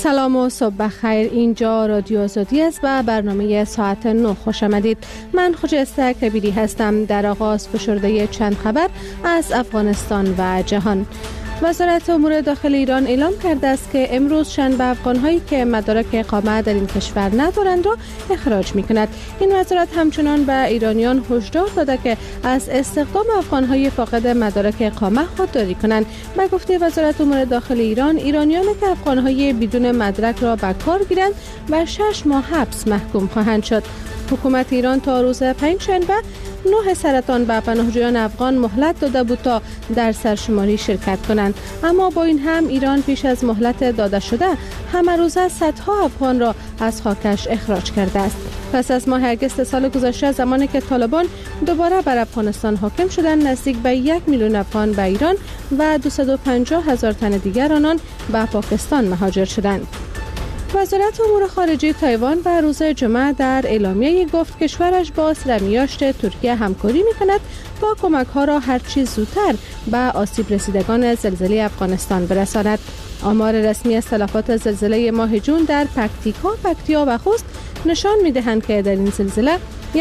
سلام و صبح بخیر. اینجا رادیو آزادی است و برنامه ساعت 9 خوش آمدید. من خجسته کبیری هستم. در آغاز فشرده چند خبر از افغانستان و جهان. وزارت امور داخل ایران اعلام کرده است که امروز شنبه افغان‌هایی که مدارک اقامت در این کشور ندارند را اخراج می‌کند. این وزارت همچنان به ایرانیان هشدار داده که از استخدام افغان‌های فاقد مدارک اقامت خودداری کنند. به گفته وزارت امور داخل ایران، ایرانیانی که افغان‌های بدون مدرک را به کار گیرند و 6 ماه حبس محکوم خواهند شد. حکومت ایران تا روز پنجشنبه 9 سرطان به پناهجویان افغان مهلت داده بود تا در سرشماری شرکت کنند، اما با این هم ایران پیش از مهلت داده شده همه روزه صدها افغان را از خاکش اخراج کرده است. پس از ماه اگست سال گذشته، زمانی که طالبان دوباره بر افغانستان حاکم شدند، نزدیک به 1 میلیون افغان به ایران و 250,000 تن دیگر آنان به پاکستان مهاجر شدند. وزارت امور خارجه تایوان و روز جمعه در اعلامیه گفت کشورش با سرمیاشت ترکیه همکاری می‌کند تا کمک‌ها را هر چیز زودتر به آسیب رسیدگان زلزله افغانستان برساند. آمار رسمی از تلفات زلزله ماه جون در پکتیا و خوست نشان می‌دهند که در این زلزله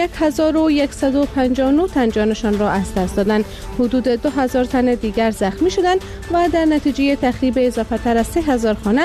1159 تن جانشان را از دست دادند، حدود 2000 تن دیگر زخمی شدند و در نتیجه تخریب اضافه تر از 3000 خانه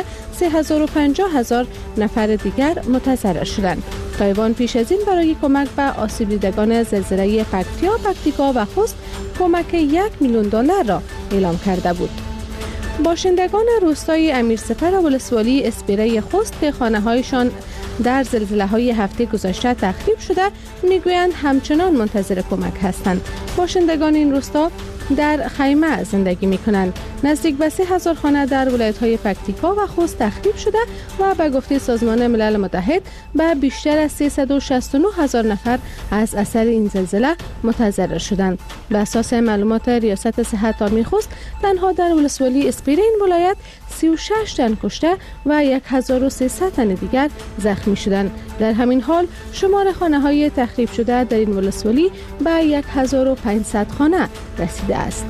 350,000 نفر دیگر متضرر شدند. تایوان پیش از این برای کمک به آسیب دیدگان زلزله پکتیکا و خوست کمک 1 میلیون دلار را اعلام کرده بود. باشندگان روستای امیرسپر ولسوالی اسپیره خوست که خانه‌هایشان در زلزله‌های هفته گذشته تخریب شده میگویند همچنان منتظر کمک هستند. باشندگان این روستا در خیمه زندگی می‌کنند. نزدیک به 3000 خانه در ولایت‌های پکتیکا و خوست تخریب شده و به گفته سازمان ملل متحد به بیشتر از 369,000 نفر از اثر این زلزله متضرر شدند. به اساس معلومات ریاست صحت عامه خوست، تنها در ولسوالی اسپیره این ولایت 36 تن کشته و 1300 تن دیگر زخمی شدند. در همین حال شمار خانه‌های تخریب شده در این ولسوالی به 1500 خانه رسیده است.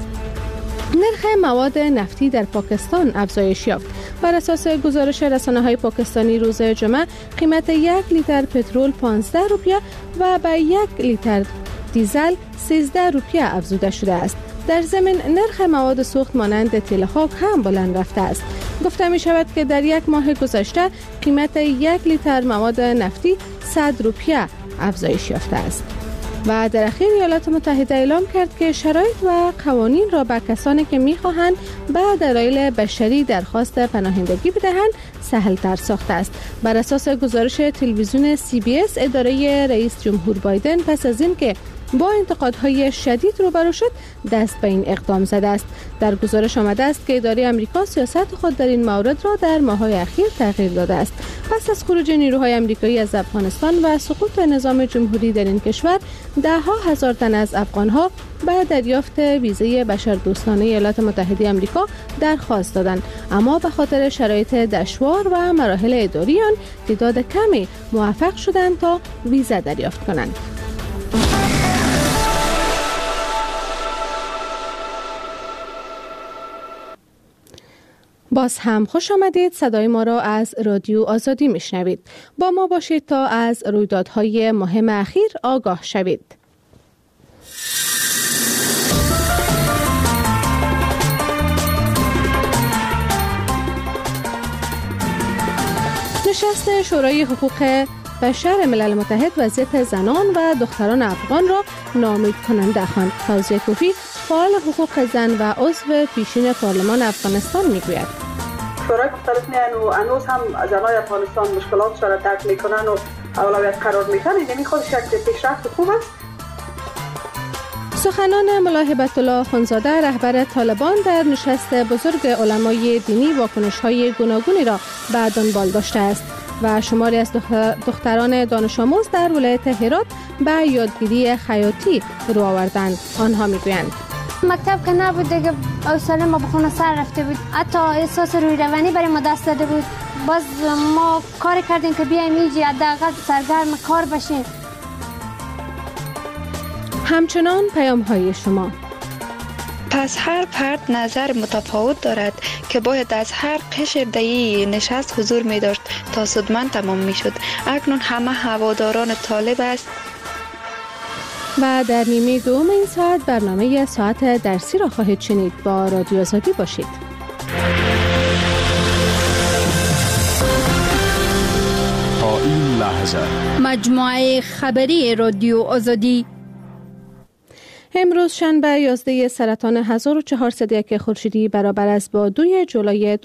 نرخ مواد نفتی در پاکستان افزایش یافت. بر اساس گزارش رسانه‌های پاکستانی روز جمعه، قیمت 1 لیتر پترول 15 روپیه و به 1 لیتر دیزل 13 روپیه افزوده شده است. در ضمن نرخ مواد سوخت مانند تیل خاک هم بلند رفته است. گفته می شود که در یک ماه گذشته قیمت 1 لیتر مواد نفتی 100 روپیه افزایش یافته است. و در اخیر ایالات متحده اعلام کرد که شرایط و قوانین را به کسانی که می‌خواهند به دلایل بشری درخواست پناهندگی بدهند سهل‌تر ساخته است. بر اساس گزارش تلویزیون CBS، اداره رئیس جمهور بایدن پس از اینکه با انتقادهای شدید روبرو شد، دست به این اقدام زده است. در گزارش آمده است که اداره آمریکا سیاست خود در این مورد را در ماه‌های اخیر تغییر داده است. پس از خروج نیروهای آمریکایی از افغانستان و سقوط نظام جمهوری در این کشور، ده‌ها هزار تن از افغان‌ها به دریافت ویزای بشردوستانه ایالات متحده آمریکا درخواست دادند، اما به خاطر شرایط دشوار و مراحل اداری آن تعداد کمی موفق شدند تا ویزا دریافت کنند. باز هم خوش آمدید. صدای ما را از رادیو آزادی میشنوید. با ما باشید تا از رویدادهای مهم اخیر آگاه شوید. نشست شورای حقوق بشر ملل متحد وضعیت زنان و دختران افغان را ناامید کننده خواند. فوزیه کوفی، فعال حقوق زن و عضو پیشین پارلمان افغانستان میگوید شورای مختلف میان و هنوز هم زنای افغانستان مشکلات را درک میکنن و اولویت قرار میدن. این خود شکل پیشرفت خوب است. سخنان ملا هبت الله خونزاده، رهبر طالبان، در نشست بزرگ علمای دینی واکنش‌های گوناگونی را به دنبال داشته است و شماری از دختران دانش آموز در ولایت هرات به یادگیری خیاطی رو آوردند. آنها میگویند مکتب که نبود دیگه حوصله ما به خونه سر رفته بود، حتی احساس روی روانی برای ما دست داده بود. باز ما کار کردیم که بیایم اینجا حداقل سرگرم کار بشیم. همچنان پیام‌های شما. پس هر فرد نظر متفاوت دارد که باید از هر قشر در این نشست حضور می داشت تا سودمند تمام می شد. اکنون همه هواداران طالب است. و در نیمه دوم این ساعت برنامه ساعت درسی را خواهید شنید. با رادیو آزادی باشید. تا این لحظه مجموعه خبری رادیو آزادی. امروز شنبه 11 سرطان 1401 خورشیدی برابر است با 2 جولای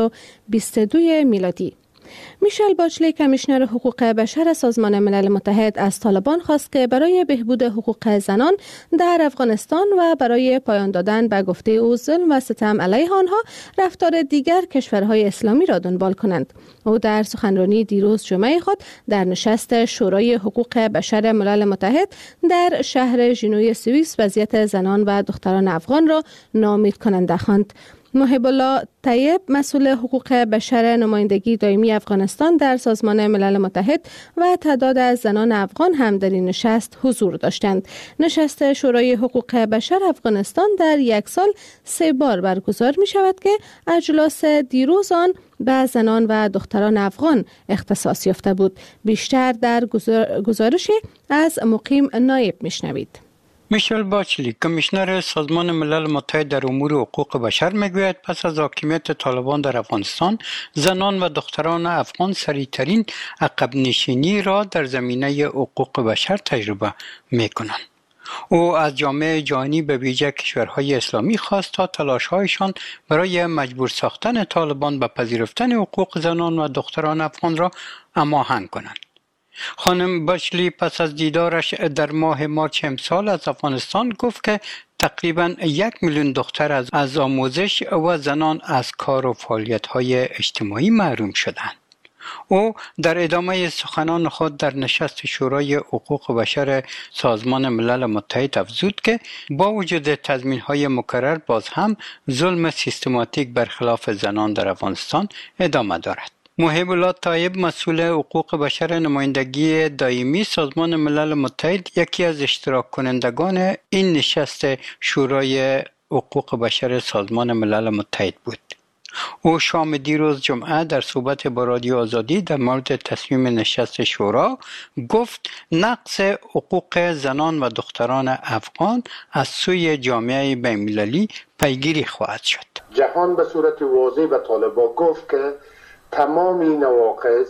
2022 میلادی. میشل باچلی کمیشنر حقوق بشر سازمان ملل متحد از طالبان خواست که برای بهبود حقوق زنان در افغانستان و برای پایان دادن به گفته او ظلم و ستم علیه آنها رفتار دیگر کشورهای اسلامی را دنبال کنند. او در سخنرانی دیروز جمعه خود در نشست شورای حقوق بشر ملل متحد در شهر ژنوی سوئیس وضعیت زنان و دختران افغان را ناامید کننده خواند. محب الله طیب مسئول حقوق بشر نمایندگی دائمی افغانستان در سازمان ملل متحد و تعداد از زنان افغان هم در این نشست حضور داشتند. نشست شورای حقوق بشر افغانستان در یک سال 3 بار برگزار می شود که اجلاس دیروز آن به زنان و دختران افغان اختصاص یافته بود. بیشتر در گزارشی از مقیم نایب می شنوید. میشل باچلی کمیشنر سازمان ملل متحد در امور حقوق بشر میگوید پس از حاکمیت طالبان در افغانستان زنان و دختران افغان سریعترین عقب نشینی را در زمینه حقوق بشر تجربه میکنند. او از جامعه جهانی به ویژه کشورهای اسلامی خواست تا تلاش‌هایشان برای مجبور ساختن طالبان به پذیرفتن حقوق زنان و دختران افغان را هماهنگ کنند. خانم باچلی پس از دیدارش در ماه مارچ امسال از افغانستان گفت که تقریباً 1 میلیون دختر از آموزش و زنان از کار و فعالیت‌های اجتماعی محروم شدند. او در ادامه سخنان خود در نشست شورای حقوق بشر سازمان ملل متحد افزود که با وجود تضمین‌های مکرر باز هم ظلم سیستماتیک برخلاف زنان در افغانستان ادامه دارد. محب الله طیب مسئول حقوق بشر نمایندگی دائمی سازمان ملل متحد یکی از اشتراک کنندگان این نشست شورای حقوق بشر سازمان ملل متحد بود. او شام دیروز جمعه در صحبت با رادیو آزادی در مورد تصمیم نشست شورا گفت نقض حقوق زنان و دختران افغان از سوی جامعه بین‌المللی پیگیری خواهد شد. جهان به صورت واضح به طالبان گفت که تمامی نواقص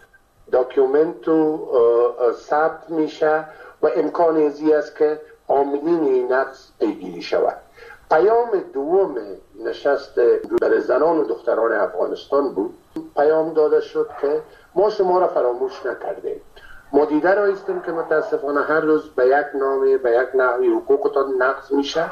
داکیومنت و ثبت میشه و امکان ازی است که عاملین این نقض پیگیری شود. پیام دوم نشست برای زنان و دختران افغانستان بود. پیام داده شد که ما شما را فراموش نکردیم. ما دیده رایستیم که متاسفانه هر روز به یک نامی به یک نحوی حقوقتان نقض میشه،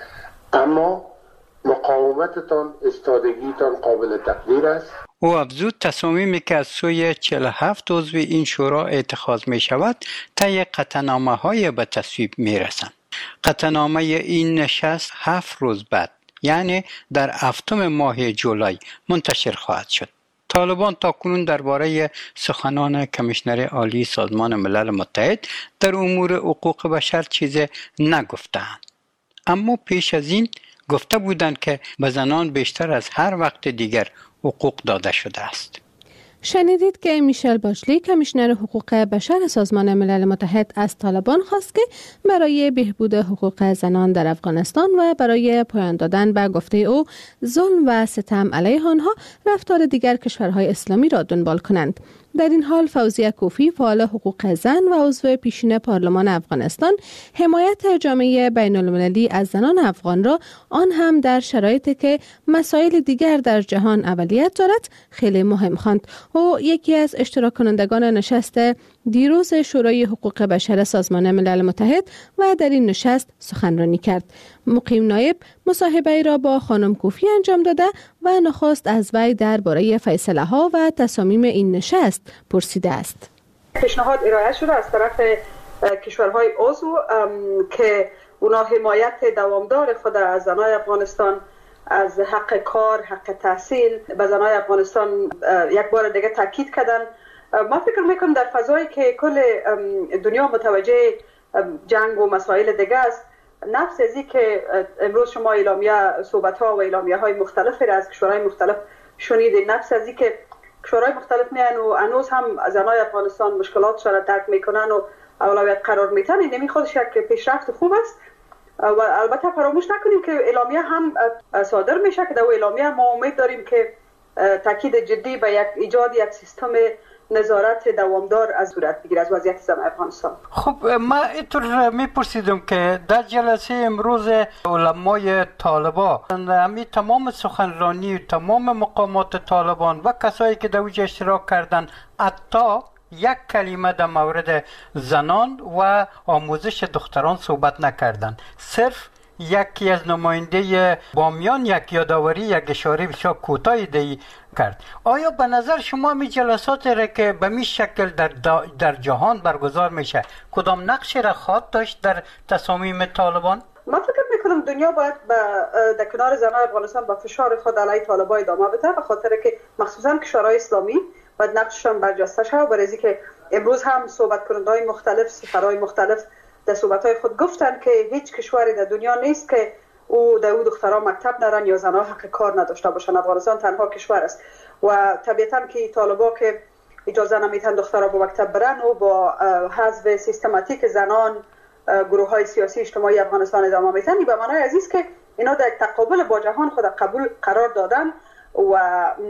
اما مقاومتتان استادگیتان قابل تقدیر است. او افزود تصامیمی که از سوی 47 عضو این شورا اتخاذ می شود طی قطعنامه های به تصویب می رسند. قطعنامه این نشست 7 روز بعد یعنی در 7 ماه جولای منتشر خواهد شد. طالبان تاکنون درباره سخنان کمیشنر عالی سازمان ملل متحد در امور حقوق بشر چیزی نگفتند، اما پیش از این گفته بودند که به زنان بیشتر از هر وقت دیگر حقوق داده شده است. شنیدید که میشل باچلی کمیشنر حقوق بشر سازمان ملل متحد از طالبان خواست که برای بهبود حقوق زنان در افغانستان و برای پایان دادن به گفته او ظلم و ستم علیه آنها رفتار دیگر کشورهای اسلامی را دنبال کنند. در این حال فوزیه کوفی فعال حقوق زن و عضو پیشین پارلمان افغانستان حمایت جامعه بین المللی از زنان افغان را آن هم در شرایطی که مسائل دیگر در جهان اولیت دارد خیلی مهم خواند. او یکی از اشتراک کنندگان نشست دیروز شورای حقوق بشر سازمان ملل متحد و در این نشست سخنرانی کرد. مقیم نایب مصاحبه را با خانم کوفی انجام داده و نخست از وی درباره فیصله ها و تصامیم این نشست پرسیده است. پیشنهاد ارائه شده از طرف کشورهای عضو که اونا حمایت دوامدار خود از زنان افغانستان از حق کار، حق تحصیل به زنان افغانستان یک بار دیگه تاکید کردن. ما فکر میکنم در فضایی که کل دنیا متوجه جنگ و مسائل دیگه است، نفس ازی که امروز شما اعلامیه صحبت‌ها و اعلامیه‌های مختلفی را از کشورهای مختلف شنیدید، نفس ازی که کشورهای مختلف میان و هنوز هم زنای افغانستان مشکلاتش را درک میکنن و اولویت قرار میتن، این خودش یک پیشرفت خوب است. و البته فراموش نکنیم که اعلامیه هم صادر میشه که در اعلامیه ما امید داریم که تاکید جدی به ایجاد یک سیستم نظارت دوامدار از صورت بگیره از وضعیت زنان افغانستان. خب ما اینطور میپرسیدم که در جلسه امروز علمای طالبان همین تمام سخنرانی و تمام مقامات طالبان و کسایی که در اوج اشتراک کردن حتی یک کلمه در مورد زنان و آموزش دختران صحبت نکردن، صرف یکی از نماینده بامیان یک یادآوری، یک اشاره بسیار کوتاهی دی کرد. آیا به نظر شما می جلسات را که به می شکل در جهان برگزار میشه کدام نقشی را خواهد داشت در تصامیم طالبان؟ من فکر میکنم دنیا باید در کنار زنان افغانستان با فشار خود علیه طالبان ادامه بده، به خاطر که مخصوصا کشورهای اسلامی باید نقششان برجسته شود. برای اینکه امروز هم صحبت کننده‌های مختلف، سفرهای مختلف در صحبت‌های خود گفتن که هیچ کشوری در دنیا نیست که او در دختران مکتب نرن یا زنها حق کار نداشته باشن. افغانستان تنها کشور است و طبیعتاً که طالبان که اجازه نمیتن دخترها به مکتب برن و با حذف سیستماتیک زنان گروه‌های سیاسی اجتماعی افغانستان ادامه میتن، به معنای عزیز که اینا در تقابل با جهان خود قبول قرار دادن و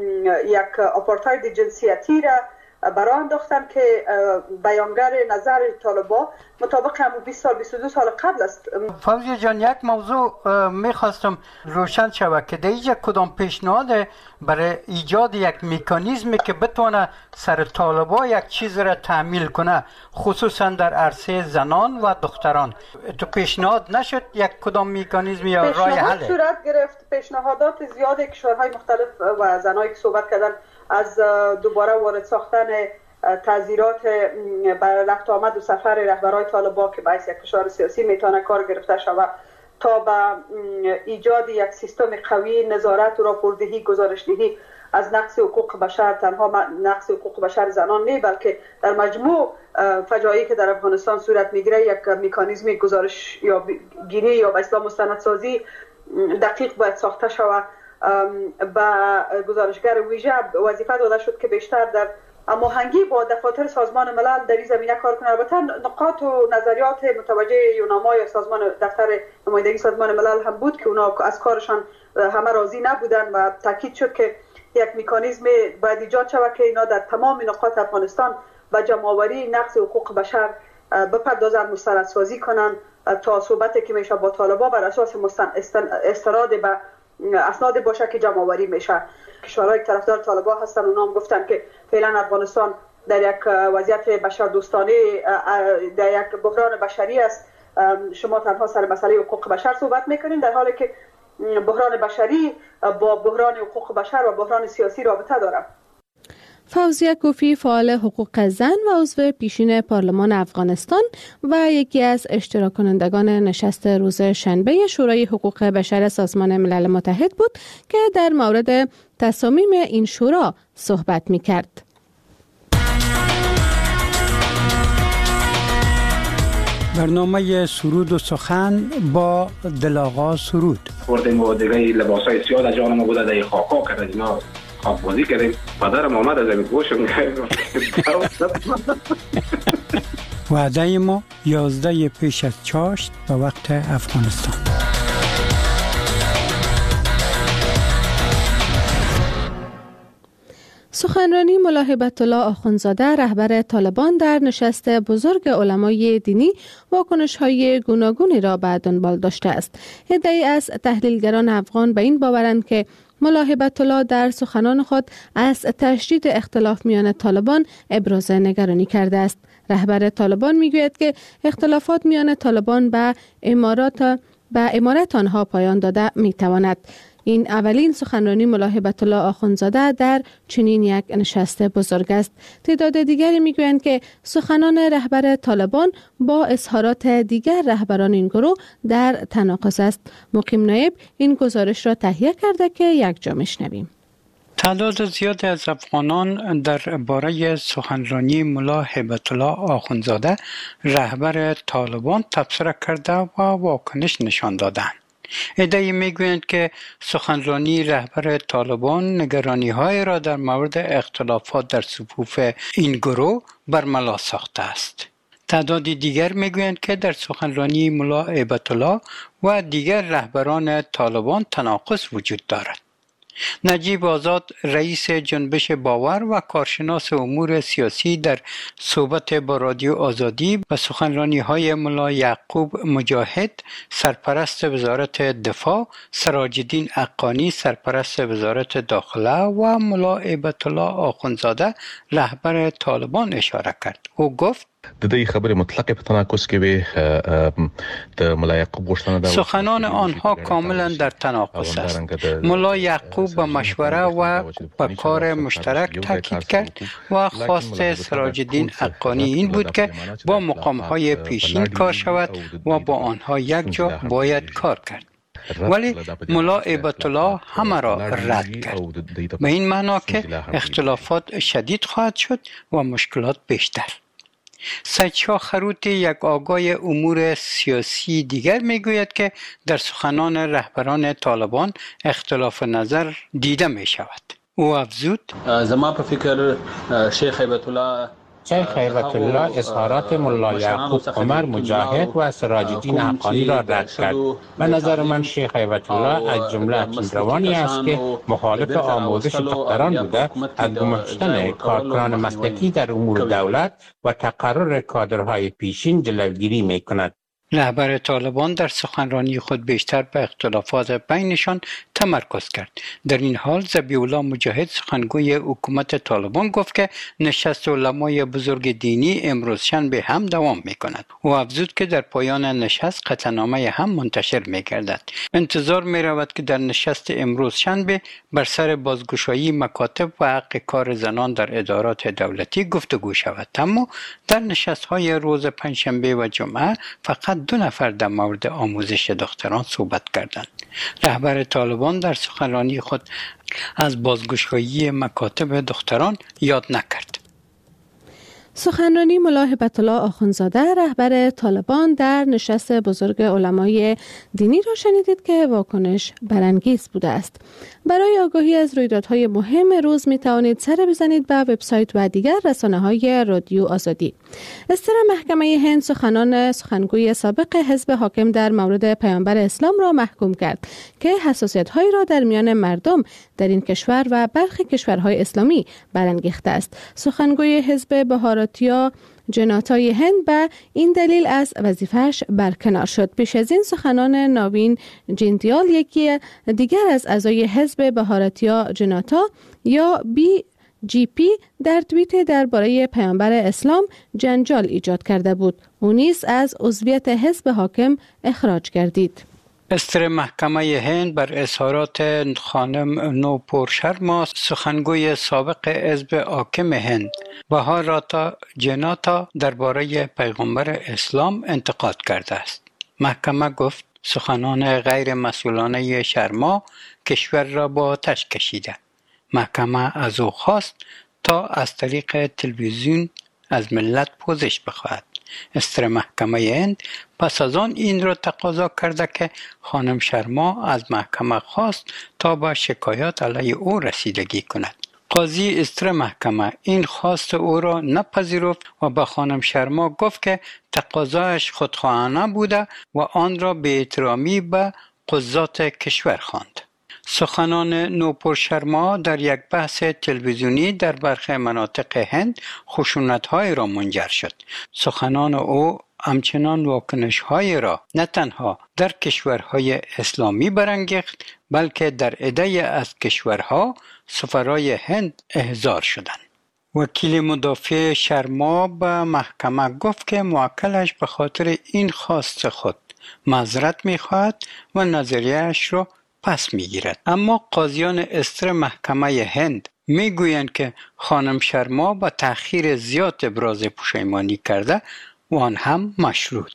یک آپارتاید جنسیتی را برای انداختن که بیانگر نظر طالبان مطابق همون 20 سال 22 سال قبل است. فوزیه جان، یک موضوع میخواستم روشن شود که در اینجا کدام پیشنهاد برای ایجاد یک مکانیزمی که بتونه سر طالبان یک چیز را تعمیل کنه، خصوصا در عرصه زنان و دختران، تو پیشنهاد نشد یک کدام مکانیزم یا راه حل؟ صورت گرفت پیشنهادات زیاد کشورهای مختلف و زنایی که صحبت کردن از دوباره وارد ساختن تعزیرات برای رفت آمد و سفر رهبران طالبان که باعث یک فشار سیاسی میتونه کار گرفته شود تا به ایجاد یک سیستم قوی نظارت و راپوردهی گزارشدهی از نقض حقوق بشر، تنها نقض حقوق بشر زنان نه بلکه در مجموع فجایعی که در افغانستان صورت میگیره یک مکانیزم گزارش یا گیری یا به اصطلاح مستندسازی دقیق باید ساخته شود. با گزارشگر ویژه وظیفه داده شد که بیشتر در هماهنگی با دفاتر سازمان ملل در این زمینه کار کنه. البته نقاط و نظریات متوجه یوناما یا سازمان دفتر نمایندگی سازمان ملل هم بود که اونا از کارشان همه راضی نبودن و تاکید شد که یک مکانیزم باید ایجاد شود که اینا در تمام نقاط افغانستان با جمع‌آوری نقض حقوق بشر بپردازن، مستندسازی کنن تا صحبتی که میشه با طالبان بر اساس استناد به اسناد باشه که جمع آوری میشه. کشورهای طرفدار طالبان هستن، اونا هم گفتن که فعلا افغانستان در یک وضعیت بشردوستانه، در یک بحران بشری است. شما تنها سر مسئله حقوق بشر صحبت میکنین، در حالی که بحران بشری با بحران حقوق بشر و بحران سیاسی رابطه داره. فوزیه کوفی، فعال حقوق زن و عضو پیشین پارلمان افغانستان و یکی از اشتراک کنندگان نشست روز شنبه شورای حقوق بشر سازمان ملل متحد بود که در مورد تصامیم این شورا صحبت می‌کرد. برنامه سرود و سخن با دلاغا سرود. بردیم و دیگه لباسای سیاه در جان ما بوده، در خاکا کرد از اینا خواب بازی کردیم. پدرم آمد از این گوشم وعده ما 11 پیش از چاشت به وقت افغانستان. سخنرانی ملا هیبت الله آخوندزاده رهبر طالبان در نشست بزرگ علمای دینی واکنش‌های گوناگونی را به دنبال داشته است. عده‌ای از تحلیلگران افغان به این باورند که ملا هیبت الله در سخنان خود از تشدید اختلاف میان طالبان ابراز نگرانی کرده است. رهبر طالبان میگوید که اختلافات میان طالبان به امارت آنها پایان داده میتواند. این اولین سخنرانی ملا هیبت الله آخوندزاده در چنین یک نشست بزرگ است. تعداد دیگری میگویند که سخنان رهبر طالبان با اظهارات دیگر رهبران این گروه در تناقض است. مقیم نایب این گزارش را تهیه کرده که یک جا میشنویم. تعداد زیاد از افغانان درباره سخنرانی ملا هیبت الله آخوندزاده رهبر طالبان تبصره کرده و واکنش نشان دادند. عده‌ای میگویند که سخنرانی رهبر طالبان نگرانی‌های را در مورد اختلافات در صفوف این گروه برملا ساخته است. تعدادی دیگر میگویند که در سخنرانی ملا هیبت الله و دیگر رهبران طالبان تناقض وجود دارد. نجیب آزاد رئیس جنبش باور و کارشناس امور سیاسی در صحبت با رادیو آزادی و سخنرانی‌های ملا یعقوب مجاهد سرپرست وزارت دفاع، سراج الدین حقانی سرپرست وزارت داخله و ملا هیبت الله آخوندزاده رهبر طالبان اشاره کرد. او گفت د دې خبرې مطلقه په تناقض کې وي د ملا یعقوب غوښتنه ده سخنان آنها کاملا در تناقض است. ملا یعقوب به مشوره و به کار مشترک تاکید کرد و خواست سراج الدین حقانی این بود که با مقام‌های پیشین کار شود و با آنها یک جا باید کار کرد. ولی ملا هیبت الله همه را رد کرد، به این معنا که اختلافات شدید خواهد شد و مشکلات بیشتر. سید شاه خروتی یک آگاه امور سیاسی دیگر میگوید که در سخنان رهبران طالبان اختلاف نظر دیده می شود. او افزود زمان په فکر شیخ هیبت الله اظهارات ملا یعقوب عمر مجاهد و سراج الدین حقانی را رد کرد. به نظر من شیخ هیبت الله از جمله اکیلروانی است که مخالف آموزش دختران بوده، از گماشتن کارکنان مسلکی در امور دولت و تقرر کادرهای پیشین جلوگیری می کند. رهبر طالبان در سخنرانی خود بیشتر به اختلافات بینشان تمرکز کرد. در این حال ذبیح الله مجاهد سخنگوی حکومت طالبان گفت که نشست علمای بزرگ دینی امروز شنبه هم دوام می کند. او افزود که در پایان نشست قطعنامه هم منتشر می گردد. انتظار می رود که در نشست امروز شنبه بر سر بازگشایی مکاتب و حق کار زنان در ادارات دولتی گفتگو شود. اما در نشست های روز پنجشنبه و جمعه فقط 2 نفر در مورد آموزش دختران صحبت کردند. رهبر طالبان در سخنرانی خود از بازگشایی مکاتب دختران یاد نکرد. سخنرانی ملا هیبت الله آخوندزاده رهبر طالبان در نشست بزرگ علمای دینی را شنیدید که واکنش برانگیز بوده است. برای آگاهی از رویدادهای مهم روز می توانید سر بزنید به وبسایت و دیگر رسانه‌های رادیو آزادی. استر محکمه هند سخنگوی سابق حزب حاکم در مورد پیامبر اسلام را محکوم کرد که حساسیت‌هایی را در میان مردم در این کشور و برخی کشورهای اسلامی برانگیخته است. سخنگوی حزب بهاراتیا جناتای هند به این دلیل از وظیفه‌اش برکنار شد. پیش از این سخنان ناوین جندیال، یکی دیگر از اعضای حزب بهاراتیا جناتا یا BJP، در توییت درباره پیامبر اسلام جنجال ایجاد کرده بود. او نیز از عضویت حزب حاکم اخراج گردید. استر محکمه هند بر اظهارات خانم نوپور شرما سخنگوی سابق حزب حاکم هند بهاراتا جناتا درباره پیغمبر اسلام انتقاد کرده است. محکمه گفت سخنان غیر مسئولانه شرما کشور را با آتش کشیده. محکمه از او خواست تا از طریق تلویزیون از ملت پوزش بخواهد. استر محکمه هند پس از آن این را تقاضا کرده که خانم شرما از محکمه خواست تا با شکایات علیه او رسیدگی کند. قاضی استر محکمه این خواست او را نپذیرفت و به خانم شرما گفت که تقاضایش خودخواهانه بوده و آن را به احترامی به قضات کشور خواند. سخنان نوپور شرما در یک بحث تلویزیونی در برخی مناطق هند خشونت‌های را منجر شد. سخنان او همچنان واکنش‌های را نه تنها در کشورهای اسلامی برانگیخت، بلکه در عده‌ای از کشورها سفرای هند احضار شدند. وکیل مدافع شرما به محکمه گفت که موکلش به خاطر این خواست خود معذرت می‌خواهد و نظریه‌اش را پس میگیرد. اما قاضیان استر محکمه هند میگویند که خانم شرما با تأخیر زیاد ابراز پشیمانی کرده و آن هم مشروط.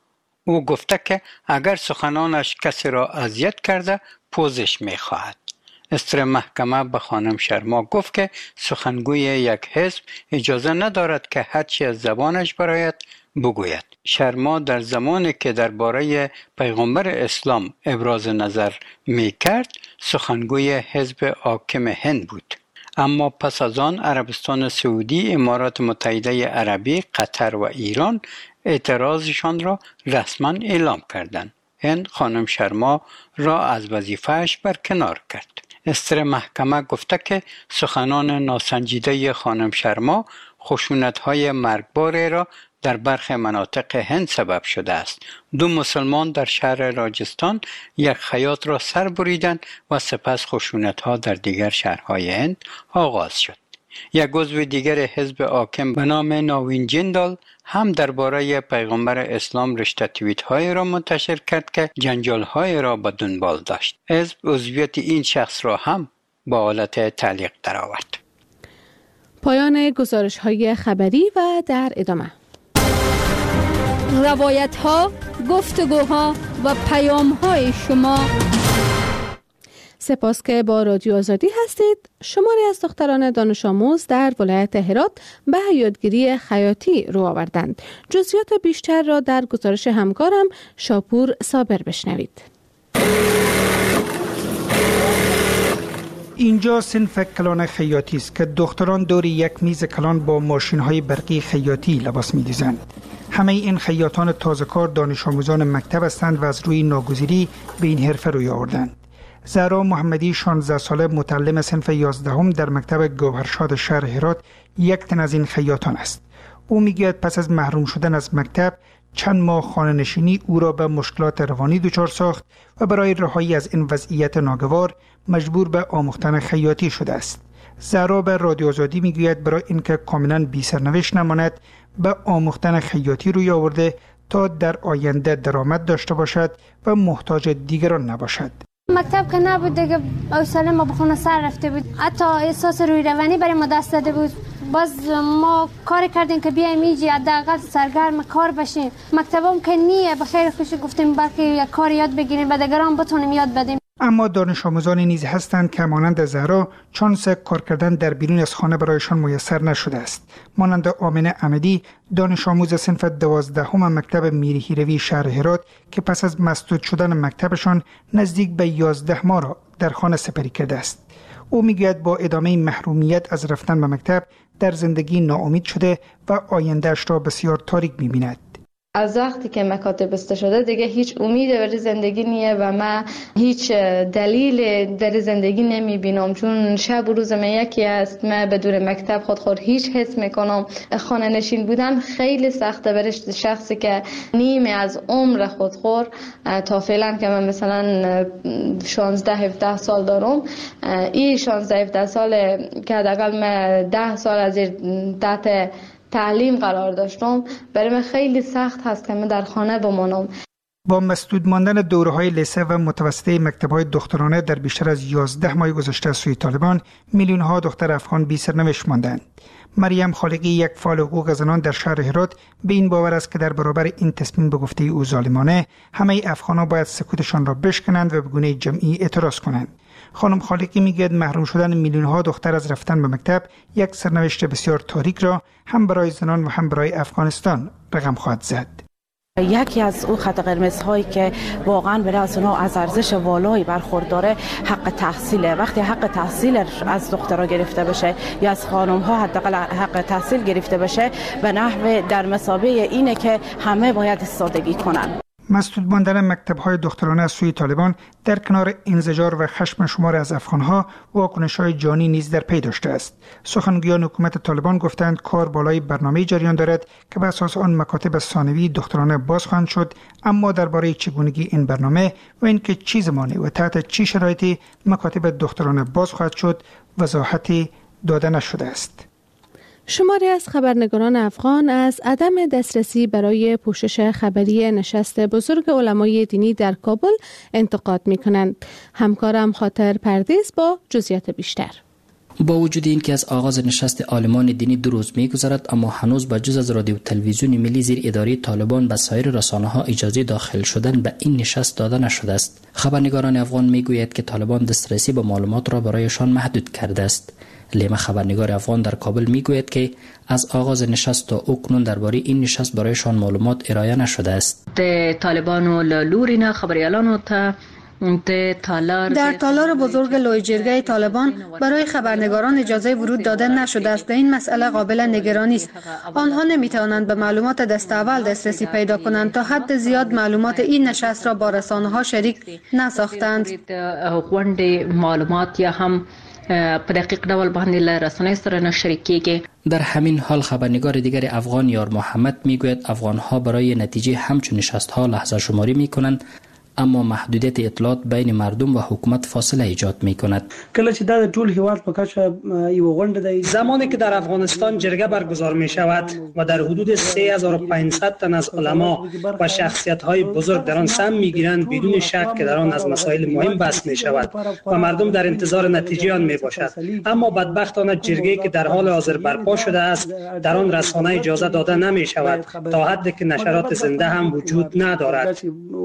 او گفته که اگر سخنانش کسی را اذیت کرده پوزش میخواهد. استر محکمه به خانم شرما گفت که سخنگوی یک حزب اجازه ندارد که هرچی از زبانش برآید بگوید. شرما در زمانی که درباره پیغمبر اسلام ابراز نظر می کرد سخنگوی حزب حاکم هند بود. اما پس از آن عربستان سعودی، امارات متحده عربی، قطر و ایران اعتراضشان را رسما اعلام کردند. هند خانم شرما را از وظیفه‌اش برکنار کرد. استر محکمه گفته که سخنان ناسنجیده خانم شرما خشونت‌های مرگبار را در برخی مناطق هند سبب شده است. 2 مسلمان در شهر راجستان یک خیاط را سر بریدند و سپس خشونت‌ها در دیگر شهرهای هند آغاز شد. یک عضو دیگر حزب حاکم به نام ناوین جندال هم درباره پیغمبر اسلام رشته توییت‌های را منتشر کرد که جنجال‌های را به دنبال داشت. حزب عضویت این شخص را هم با حالت تعلیق درآورد. پایان گزارش‌های خبری و در ادامه روایت‌ها، گفتگوها و پیام‌های شما. سپاس که با رادیو آزادی هستید. شماری از دختران دانش آموز در ولایت هرات به یادگیری خیاطی رو آوردند. جزئیات بیشتر را در گزارش همکارم شاپور صابر بشنوید. اینجا صنف کلان خیاطی است که دختران دور یک میز کلان با ماشین‌های برقی خیاطی لباس می‌دوزند. همه این خیاطان تازه‌کار دانش آموزان مکتب هستند و از روی ناگزیری به این حرفه روی آوردند. زهرا محمدی 16 ساله متعلم صنف 11 در مکتب گوهرشاد شهر هرات یک تن از این خیاطان است. او میگوید پس از محروم شدن از مکتب چند ماه خانه نشینی او را به مشکلات روانی دچار ساخت و برای رهایی از این وضعیت ناگوار مجبور به آموختن خیاطی شده است. زهرا به رادیو آزادی میگوید برای اینکه کاملا بی سرنوشت نماند به آموختن خیاطی روی آورده تا در آینده درآمد داشته باشد و محتاج دیگران نباشد. مکتب که نبود دیگه حوصله ما به خونه سر رفته بود. حتی احساس روی روانی برای ما دست داده بود. باز ما کار کردیم که بیایم اینجا حداقل سرگرم کار بشیم. مکتبم که نیه به خیر خوشی گفتیم بلکه یک کار یاد بگیریم و دیگران بتونیم یاد بدیم. اما دانش آموزانی نیز هستند که مانند زهرا چانس کار کردن در بیرون از خانه برایشان میسر نشده است. مانند آمنه احمدی دانش آموز صنف 12 مکتب میری هیروی شهر هرات که پس از مسدود شدن مکتبشان نزدیک به 11 ماه را در خانه سپری کرده است. او میگوید با ادامه محرومیت از رفتن به مکتب در زندگی ناامید شده و آیندهش را بسیار تاریک می‌بیند. از وقتی که مکاتب بسته شده دیگه هیچ امید برای زندگی نیه و من هیچ دلیل در زندگی نمیبینم، چون شب و روز من یکی است. من بدون مکتب خود هیچ حس میکنم. خانه نشین بودن خیلی سخته برای شخصی که نیمه از عمر خود تا فعلا که من مثلا 16-17 سال دارم، این 16-17 سال که حداقل من 10 سال از تحت تعلیم قرار داشتم، برای من خیلی سخت هست که من در خانه بمانم. با مسدود ماندن دوره‌های لیسه و متوسطه مکتب‌های دخترانه در بیشتر از 11 ماه گذشته از سوی طالبان، میلیون‌ها دختر افغان بی سرنوشت ماندند. مریم خالقی، یک فعال حقوق زنان در شهر هرات، به این باور است که در برابر این تصمیم به گفته او ظالمانه، همه افغان‌ها باید سکوتشان را بشکنند و به گونه جمعی اعتراض کنند. خانم خالقی میگوید محروم شدن میلیون‌ها دختر از رفتن به مکتب یک سرنوشت بسیار تاریک را هم برای زنان و هم برای افغانستان رقم خواهد زد. یکی از او خط قرمزهایی که واقعا برای از اونها از ارزش والایی برخورداره حق تحصیله. وقتی حق تحصیل از دخترها گرفته بشه یا از خانم‌ها حداقل حق تحصیل گرفته بشه، به نحو در مثابه اینه که همه باید استادگی کنن. مسدود ماندن مکتب‌های دخترانه از سوی طالبان در کنار انزجار و خشم شمار از افغان‌ها واکنش‌های جانی نیز در پی داشته است. سخنگویان حکومت طالبان گفتند کار بالای برنامه جریان دارد که بر اساس آن مکاتب ثانوی دخترانه باز خواهند شد، اما درباره چگونگی این برنامه و اینکه چه زمانی و تحت چه شرایطی مکاتب دخترانه باز خواهد شد وضاحتی داده نشده است. شماری از خبرنگاران افغان از عدم دسترسی برای پوشش خبری نشست بزرگ علمای دینی در کابل انتقاد می کنند. همکارم خاطر پردیس با جزئیات بیشتر. با وجود اینکه از آغاز نشست عالمان دینی 2 روز می‌گذرد، اما هنوز با جز از رادیو تلویزیون ملی زیر اداره طالبان به سایر رسانه‌ها اجازه داخل شدن به این نشست داده نشده است. خبرنگاران افغان میگویند که طالبان دسترسی به معلومات را برایشان محدود کرده است. لیما خبرنگار افغان در کابل میگوید که از آغاز نشست تا اکنون درباره این نشست برایشان معلومات ارائه نشده است. طالبانو لورینا خبریالانو تا در تالار بزرگ لوی جرگه طالبان برای خبرنگاران اجازه ورود داده نشده است. این مسئله قابل نگرانی است. آنها نمیتوانند به معلومات دست اول دسترسی پیدا کنند. تا حد زیاد معلومات این نشست را با رسانه‌ها شریک نساختند. معلومات یا هم په دقیق ډول باندې له رسنیو سره نشریک کیږي. در همین حال خبرنگار دیگر افغان یار محمد میگوید افغان‌ها برای نتیجه همچون نشست‌ها لحظه شماری می‌کنند، اما محدودیت اطلاعات بین مردم و حکومت فاصله ایجاد می‌کند. کله چې دا ټول هیواد په کچه یو غونډه دی، زمانی که در افغانستان جرگه برگزار می‌شود و در حدود 3500 تن از علما و شخصیت‌های بزرگ در آن سهم می‌گیرند، بدون شک که در آن از مسائل مهم بحث می‌شود و مردم در انتظار نتیجه آن میباشد. اما بدبختانه جرگه‌ای که در حال حاضر برپا شده است، در آن رسانه اجازه داده نمی‌شود تا حدی که نشرات زنده هم وجود ندارد.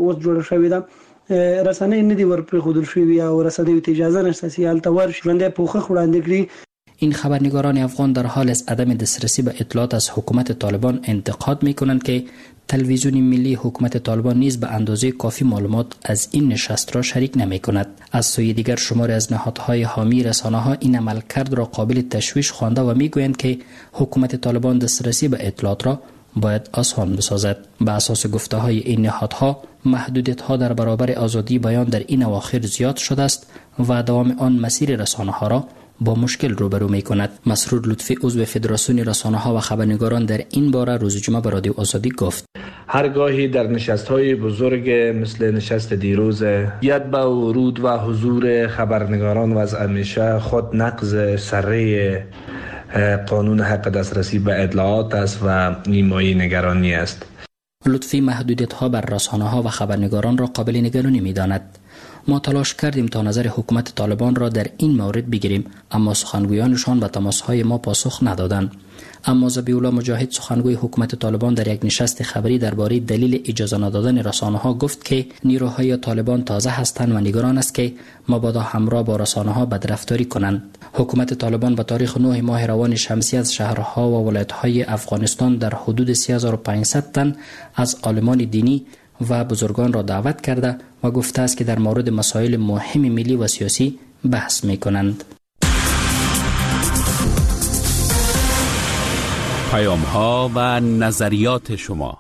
رسانه ندی ورپر خودل شوی یا رسانه اجازه نشته سیال تور شونده پوخه خوړاندې کړي. این خبرنگاران افغان در حال از عدم دسترسی به اطلاعات از حکومت طالبان انتقاد می‌کنند که تلویزیون ملی حکومت طالبان نیز به اندازه کافی معلومات از این نشست را شریک نمی‌کند. از سوی دیگر شماری از نهادهای حامی رسانه‌ها این عملکرد را قابل تشویش خوانده و می‌گویند که حکومت طالبان دسترسی به اطلاعات را باید آسان بسازد. به اساس گفته‌های این نهادها، محدودیت‌ها در برابر آزادی بیان در این اواخر زیاد شده است و دوام آن مسیر رسانه‌ها را با مشکل روبرو می‌کند. مسرور لطفی عضو فدراسیون رسانه‌ها و خبرنگاران در این باره روز جمعه به رادیو آزادی گفت: هرگاهی در نشست‌های بزرگ مثل نشست دیروز ید به ورود و حضور خبرنگاران و از همیشه خود نقض سره قانون حق دسترسی به اطلاعات است و نیمایی نگرانی است. لطفی محدودیت‌ها بر رسانه‌ها و خبرنگاران را قابل نگرانی می‌داند. ما تلاش کردیم تا نظر حکومت طالبان را در این مورد بگیریم، اما سخنگویانشان به تماس‌های ما پاسخ ندادند. اما ذبیح‌الله مجاهد، سخنگوی حکومت طالبان، در یک نشست خبری درباره دلیل اجازه ندادن رسانه‌ها گفت که نیروهای طالبان تازه هستند و نگران است که مبادا همراه با رسانه‌ها بدرفتاری کنند. حکومت طالبان به تاریخ 9 ماه روان شمسی از شهرها و ولایت‌های افغانستان در حدود 3500 تن از عالمان دینی و بزرگان را دعوت کرده و گفته است که در مورد مسائل مهم ملی و سیاسی بحث می‌کنند. پیام‌ها و نظریات شما.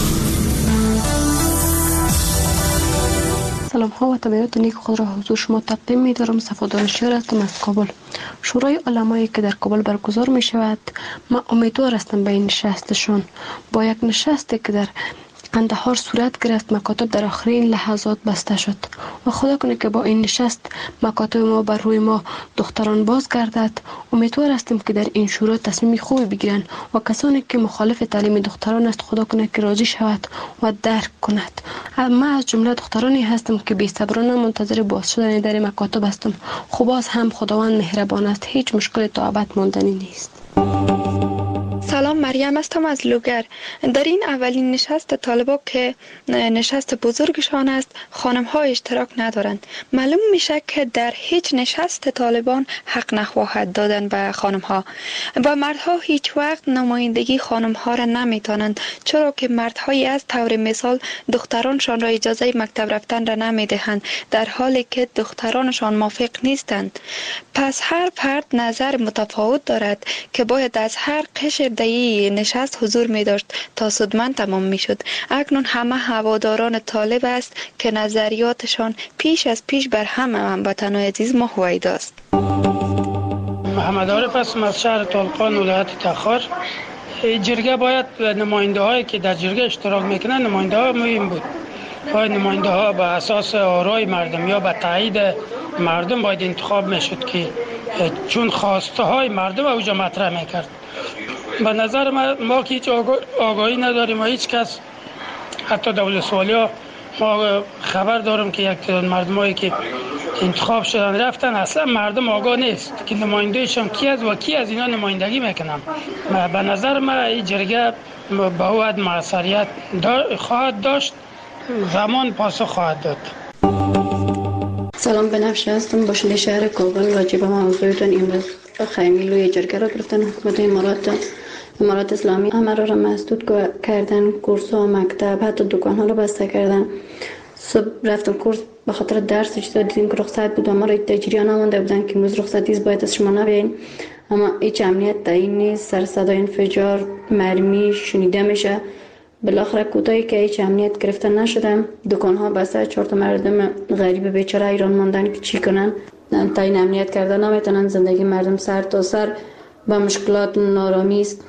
سلام ها و تبریات نیک خود را حضور شما تقدیم می دارم. صفا دانشیار هستم از کابل. شورای علمایی که در کابل برگزار می شود، من امیدوار هستم به این نشستشون. با یک نشستی که در قندهار صورت گرفت، مکاتب در آخرین لحظات بسته شد و خدا کنه که با این نشست مکاتب ما بر روی ما دختران باز گردد. امیدوار هستیم که در این شورا تصمیم خوبی بگیرن و کسانی که مخالف تعلیم دختران است خدا کنه که راضی شود و درک کند. من از جمله دخترانی هستم که بی‌صبرانه منتظر باز شدن در مکاتب هستم. خب باز هم خداوند مهربان است، هیچ مشکل تا ابد ماندنی نیست. سلام، مریم هستم از لوگر. در این اولین نشست طالبا که نشست بزرگشان است، خانم ها اشتراک ندارند. معلوم میشه که در هیچ نشست طالبان حق نخواهد دادن به خانم ها و مردها هیچ وقت نمایندگی خانم ها را نمیتونند، چرا که مردهایی از طور مثال دخترانشان را اجازه مکتب رفتن را نمیدهند در حالی که دخترانشان موافق نیستند. پس هر فرد نظر متفاوت دارد که باید از هر قشر دایی نشست حضور می داشت تا سودمند تمام می شد. اکنون همه هواداران طالب است که نظریاتشان پیش از پیش بر همه هموطنان عزیز ما هویدا است. محمد عارف هستم از شهر طالقان ولایت تخار. جرگه باید نماینده هایی که در جرگه اشتراک میکنن نماینده ها مهم بود. باید نماینده ها به اساس آرای مردم یا به تایید مردم باید انتخاب میشد که چون خواسته های مردم اوجا مطرح میکرد. به نظر ما که هیچ آگاهی نداریم و هیچ کس حتی دولت سوالی ها ما خبر دارم که یک تعداد مردمایی که انتخاب شدن رفتن اصلا مردم آگاه نیست که نمایندهشان کی است و کی از اینا نمایندگی میکنن. به نظر من این جرگه به حد موثریت خواهد داشت، زمان پاسخ خواهد داد. سلام، بنفشه هستم، باشنده شهر کابل. راجع به موضوعتون امروز خیلی لوی جرگه را گرفتن حکومت امارات اسلامی همه را مسدود کردن، کورس ها، مکتب، حتی دکان ها را بسته کردن. صبح رفتم کورس به خاطر درس چیزا دیدیم که رخصت بود، ما را تجریان آمده بودن که امروز رخصتی است، باید از شما نبیاین، اما هیچ امنیت تعیین نیست. سر صدای انفجار، مرمی شنیده میشه. بالاخره کوتاهی که هیچ امنیت گرفته نشدم، دکان ها بسته، 4 تا مردم غریب بیچاره ایران ماندن که چی کنن. تعیین امنیت کرده نمیتونن. زندگی مردم سر تا سر با مشکلات نارامی است.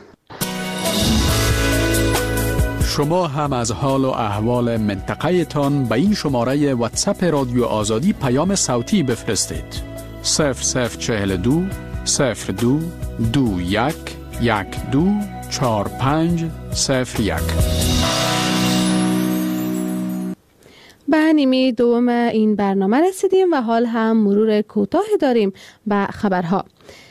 شما هم از حال و احوال منطقه تان به این شماره واتساپ رادیو آزادی پیام صوتی بفرستید. 0042 02 21 12 45 01. به نیمه دوم این برنامه رسیدیم و حال هم مرور کوتاهی داریم به خبرها.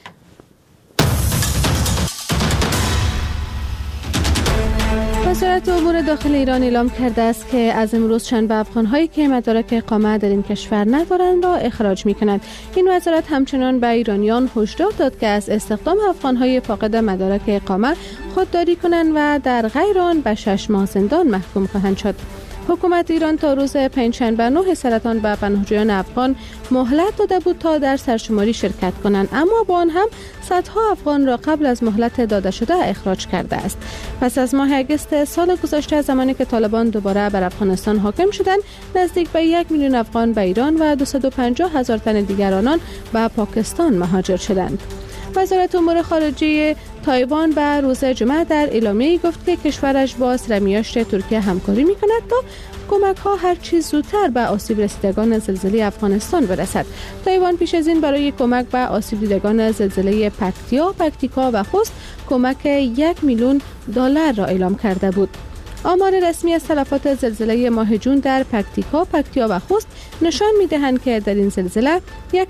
وزارت امور داخل ایران اعلام کرده است که از امروز شنبه افغان‌هایی که مدارک اقامه در این کشور ندارند را اخراج می‌کند. این وزارت همچنان به ایرانیان هشدار داد که از استخدام افغان‌های فاقد مدارک اقامه خودداری کنند و در غیر آن به 6 ماه زندان محکوم خواهند شد. حکومت ایران تا روز پنجشنبه 9 سرطان به پناهجویان افغان مهلت داده بود تا در سرشماری شرکت کنند، اما با آن هم صدها افغان را قبل از مهلت داده شده اخراج کرده است. پس از ماه اگست سال گذشته، زمانی که طالبان دوباره بر افغانستان حاکم شدند، نزدیک به 1 میلیون افغان به ایران و 250,000 تن دیگر آنان به پاکستان مهاجر شدند. وزارت امور خارجه تایوان به روز جمعه در اعلامیه‌ای گفت که کشورش با سرمیاشت ترکیه همکاری می‌کند تا کمک‌ها هر چیز زودتر به آسیب رسیدگان زلزله افغانستان برسد. تایوان پیش از این برای کمک به آسیب دیدگان زلزله پکتیکا و خوست کمک 1 میلیون دلار را اعلام کرده بود. آمار رسمی از تلفات زلزله ماه جون در پکتیا و خوست نشان می‌دهند که در این زلزله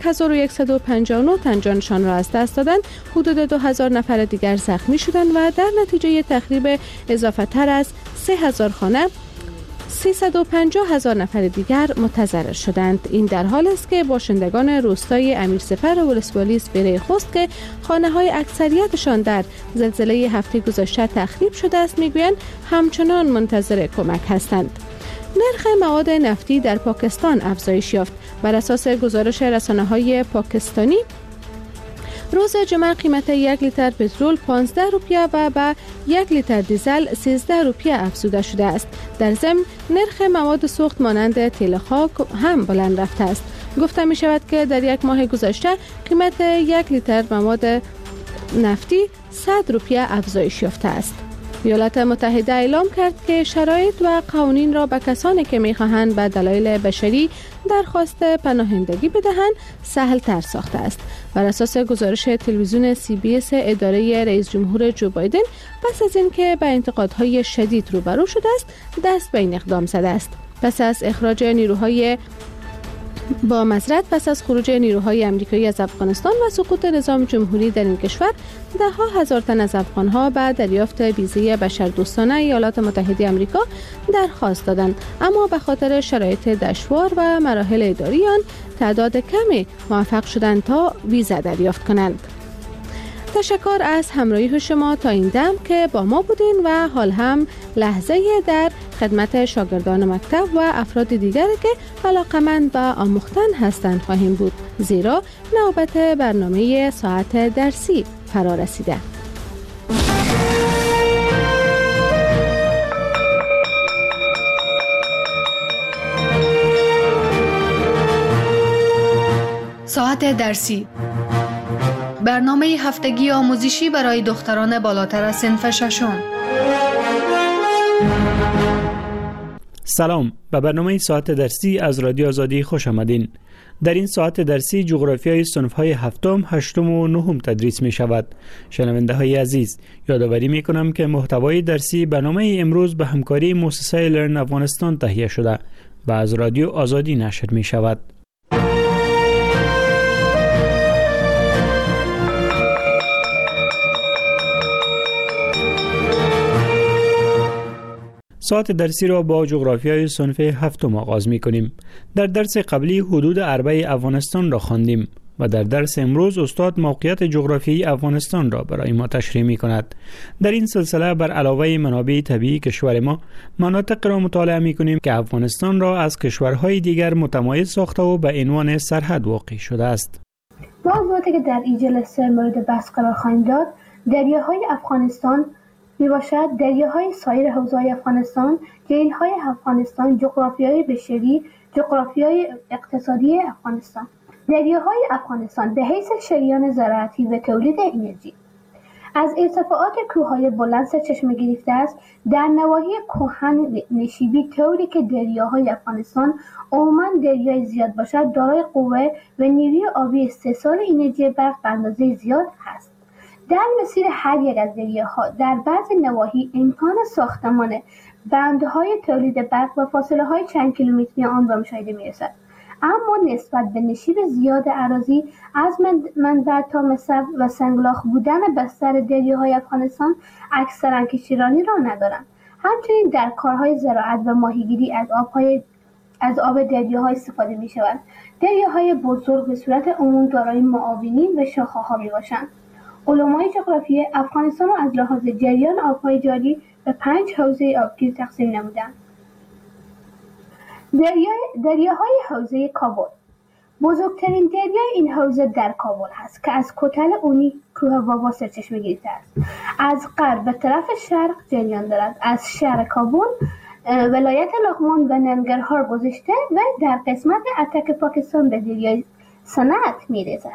1159 تن جانشان را از دست دادند، حدود 2000 نفر دیگر زخمی شدند و در نتیجه تخریب اضافه تر از 3000 خانه 350,000 نفر دیگر متضرر شدند. این در حال است که باشندگان روستای امیرسپر و ولسوالیس بره خوست که خانه‌های اکثریتشان در زلزله هفته گذشته تخریب شده است میگویند همچنان منتظر کمک هستند. نرخ مواد نفتی در پاکستان افزایش یافت. بر اساس گزارش رسانه‌های پاکستانی روز جمعه قیمت 1 لیتر پترول 15 روپیه و به 1 لیتر دیزل 13 روپیه افزوده شده است. در ضمن نرخ مواد سوخت مانند تیل خاک هم بلند رفته است. گفته می شود که در یک ماه گذشته قیمت 1 لیتر مواد نفتی 100 روپیه افزایش یافته است. ایالات متحده اعلام کرد که شرایط و قوانین را به کسانی که می‌خواهند به دلایل بشری درخواست پناهندگی بدهند سهل تر ساخته است. بر اساس گزارش تلویزیون CBS اداره رئیس جمهور جو بایدن، پس از اینکه به انتقادهای شدید روبرو شده است، دست به این اقدام زده است. پس از خروج نیروهای آمریکایی از افغانستان و سقوط نظام جمهوری در این کشور، ده‌ها هزار تن از افغان‌ها به دریافت ویزای بشردوستانه ایالات متحده آمریکا درخواست دادند، اما به خاطر شرایط دشوار و مراحل اداری آن تعداد کمی موفق شدند تا ویزا دریافت کنند. تشکر از همراهی شما تا این دم که با ما بودین و حال هم لحظه در خدمت شاگردان مکتب و افراد دیگر که علاقمند به آموختن هستند خواهیم بود، زیرا نوبت برنامه ساعت درسی فرا رسیده. ساعت درسی، برنامه هفتگی آموزشی برای دختران بالاتر از صنف ششم. سلام، به برنامه ساعت درسی از رادیو آزادی خوش آمدین. در این ساعت درسی جغرافیای صنف‌های هفتم، هشتم و نهم تدریس می شود. شنونده های عزیز، یادآوری می کنم که محتوای درسی برنامه امروز به همکاری مؤسسه لرن افغانستان تهیه شده. و از رادیو آزادی نشر می شود. ساعت درسی را با جغرافیای صنف هفتم آغاز می کنیم. در درس قبلی حدود اربع افغانستان را خواندیم و در درس امروز استاد موقعیت جغرافیایی افغانستان را برای ما تشریح می کند. در این سلسله بر علاوه منابع طبیعی کشور ما مناطق را مطالعه می کنیم که افغانستان را از کشورهای دیگر متمایز ساخته و به عنوان سرحد واقع شده است. موضوعاتی که در این جلسه مورد بحث قرار خواهیم داد دریاهای افغانستان می باشد، دریاهای سایر حوزه‌های افغانستان، جهیل‌های افغانستان، جغرافیای بشری، جغرافیای اقتصادی افغانستان. دریاهای افغانستان به حیث شریان زراعتی و تولید انرژی از ارتفاعات کوههای بلند سرچشمه گرفته است. در نواحی کهن نشیبی طوری که دریاهای افغانستان عموماً دریای زیاد باشد دارای قوه و نیروی آبی استحصال انرژی برق به اندازه زیاد هست. در مسیر هر یک از دریاها در بعضی نواحی امکان ساختمان بندهای تولید برق و فاصله های چند کیلومتری آن به مشاهده می‌رسد. اما نسبت به نشیب زیاد اراضی از منبع تا مصرف و سنگلاخ بودن بستر دریاهای افغانستان اکثرا کشتیرانی را ندارند. همچنین در کارهای زراعت و ماهیگیری از آب دریاها استفاده می شود. دریاهای بزرگ به صورت عموم دارای معاونین و شاخه‌ها می باشند. علمای جغرافی افغانستان را از لحاظ جریان آبهای جاری به 5 حوزه آبگیر تقسیم نمودند. دریاهای حوزه کابل. بزرگترین دریای این حوزه در کابل هست که از کتل اونی کوه بابا سرچشمه گرفته است. از غرب به طرف شرق جریان دارد. از شهر کابل ولایت لغمان و ننگرهار گذشته و در قسمت اتک پاکستان به دریای صنعت می‌رسد.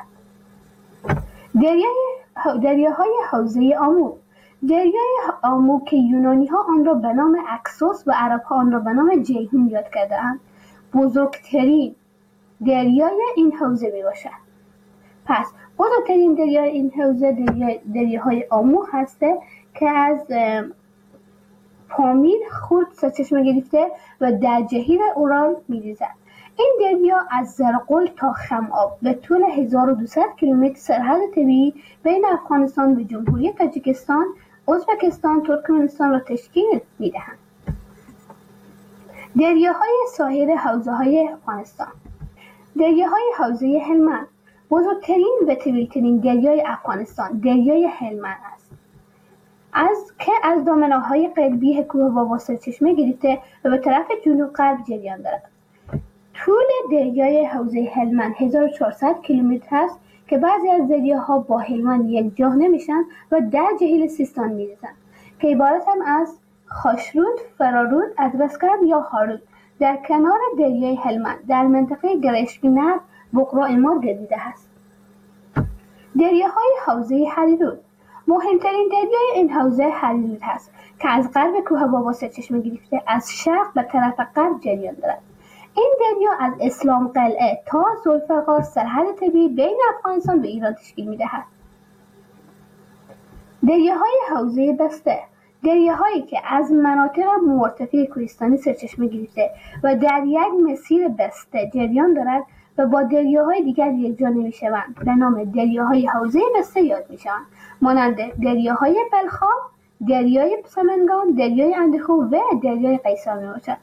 دریاهای حوزه آمو. دریای آمو که یونانی ها آن را به نام اکسوس و عرب ها آن را به نام جیهون یاد کرده‌اند بزرگترین دریای این حوزه می باشد. پس بزرگترین دریای این حوزه دریاهای آمو هسته که از پامیر خورد سرچشمه گرفته و در جهیل اورال می ریزد. این دریا از زرقل تا خم‌آب به طول 1200 کیلومتر سرحد طبیعی بین افغانستان و جمهوری تاجیکستان، ازبکستان، ترکمنستان را تشکیل می‌دهند. دریاهای ساحل حوزه‌های افغانستان. دریاهای حوزه هلمند. بزرگترین و طویل‌ترین دریای افغانستان دریای هلمند است. از دامنه‌های قلبی کوه بابا سرچشمه گرفته و به طرف جنوب غرب جریان دارد. طول دریای حوزه هلمند 1400 کیلومتر است که بعضی از دریاها با هلمند یکجا نمیشن و در جهیل سیستان میریزند که عبارتند از خاشرود، فرارود، ادرسکرد یا هارود. در کنار دریای هلمند در منطقه گرشکینر بقرا امار گردیده است. دریاهای حوزه هریرود. مهمترین دریای این حوزه هریرود است که از غرب کوه بابا سرچشمه گرفته از شرق به طرف غرب جریان دارد. این دریا از اسلام قلعه تا ذوالفقار سرحد طبیعی بین افغانستان و ایران تشکیل می‌دهد. دریاهای حوزه بسته. دریاهایی که از مناطق مرتفع کوهستانی سرچشمه گرفته و در یک مسیر بسته جریان دارد و با دریاهای دیگر یکجا نمی‌شوند به نام دریاهای حوزه بسته یاد می‌شوند، مانند دریاهای بلخاب، دریای سمنگان، دریای اندخو و دریای قیصر میباشد.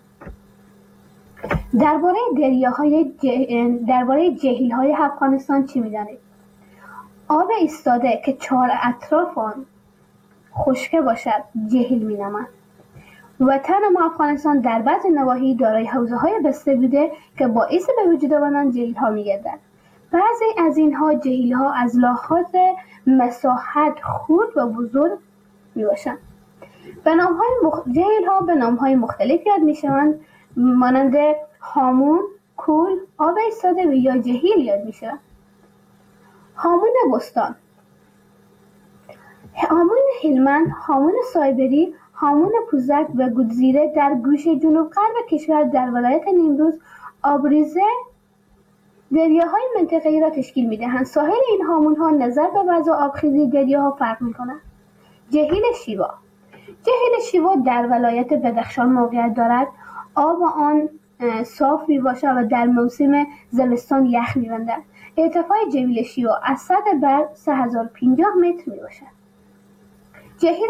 درباره جهیل‌های افغانستان چی می‌دانید؟ آب ایستاده که 4 اطراف آن خشک باشد جهیل می‌نامند. وطن ما افغانستان در بعض نواحی دارای حوزه‌های بسته بوده که باعث به وجود آمدن جهیل‌ها می‌گردد. بعضی از اینها جهیل‌ها از لحاظ مساحت خرد و بزرگ میباشند. جهیل‌ها به نام‌های مختلف یاد می‌شوند، مانند هامون، کول، آب ایستاده و یا جهیل یاد می‌شوند. هامون بستان، هامون هلمند، هامون سایبری، هامون پوزک و گودزیره در گوشه جنوب غرب کشور در ولایت نیمروز آبریزه دریاهای منطقه‌ای را تشکیل می‌دهند. ساحل این هامون‌ها نظر به وضع آبخیزی دریاها فرق می‌کند. جهیل شیوا. جهیل شیوا در ولایت بدخشان موقعیت دارد. آب آن صاف می باشد و در موسم زمستان یخ می بندد. ارتفاع جبیل شیوا از سطح بر 3050 متر می باشد. جهیل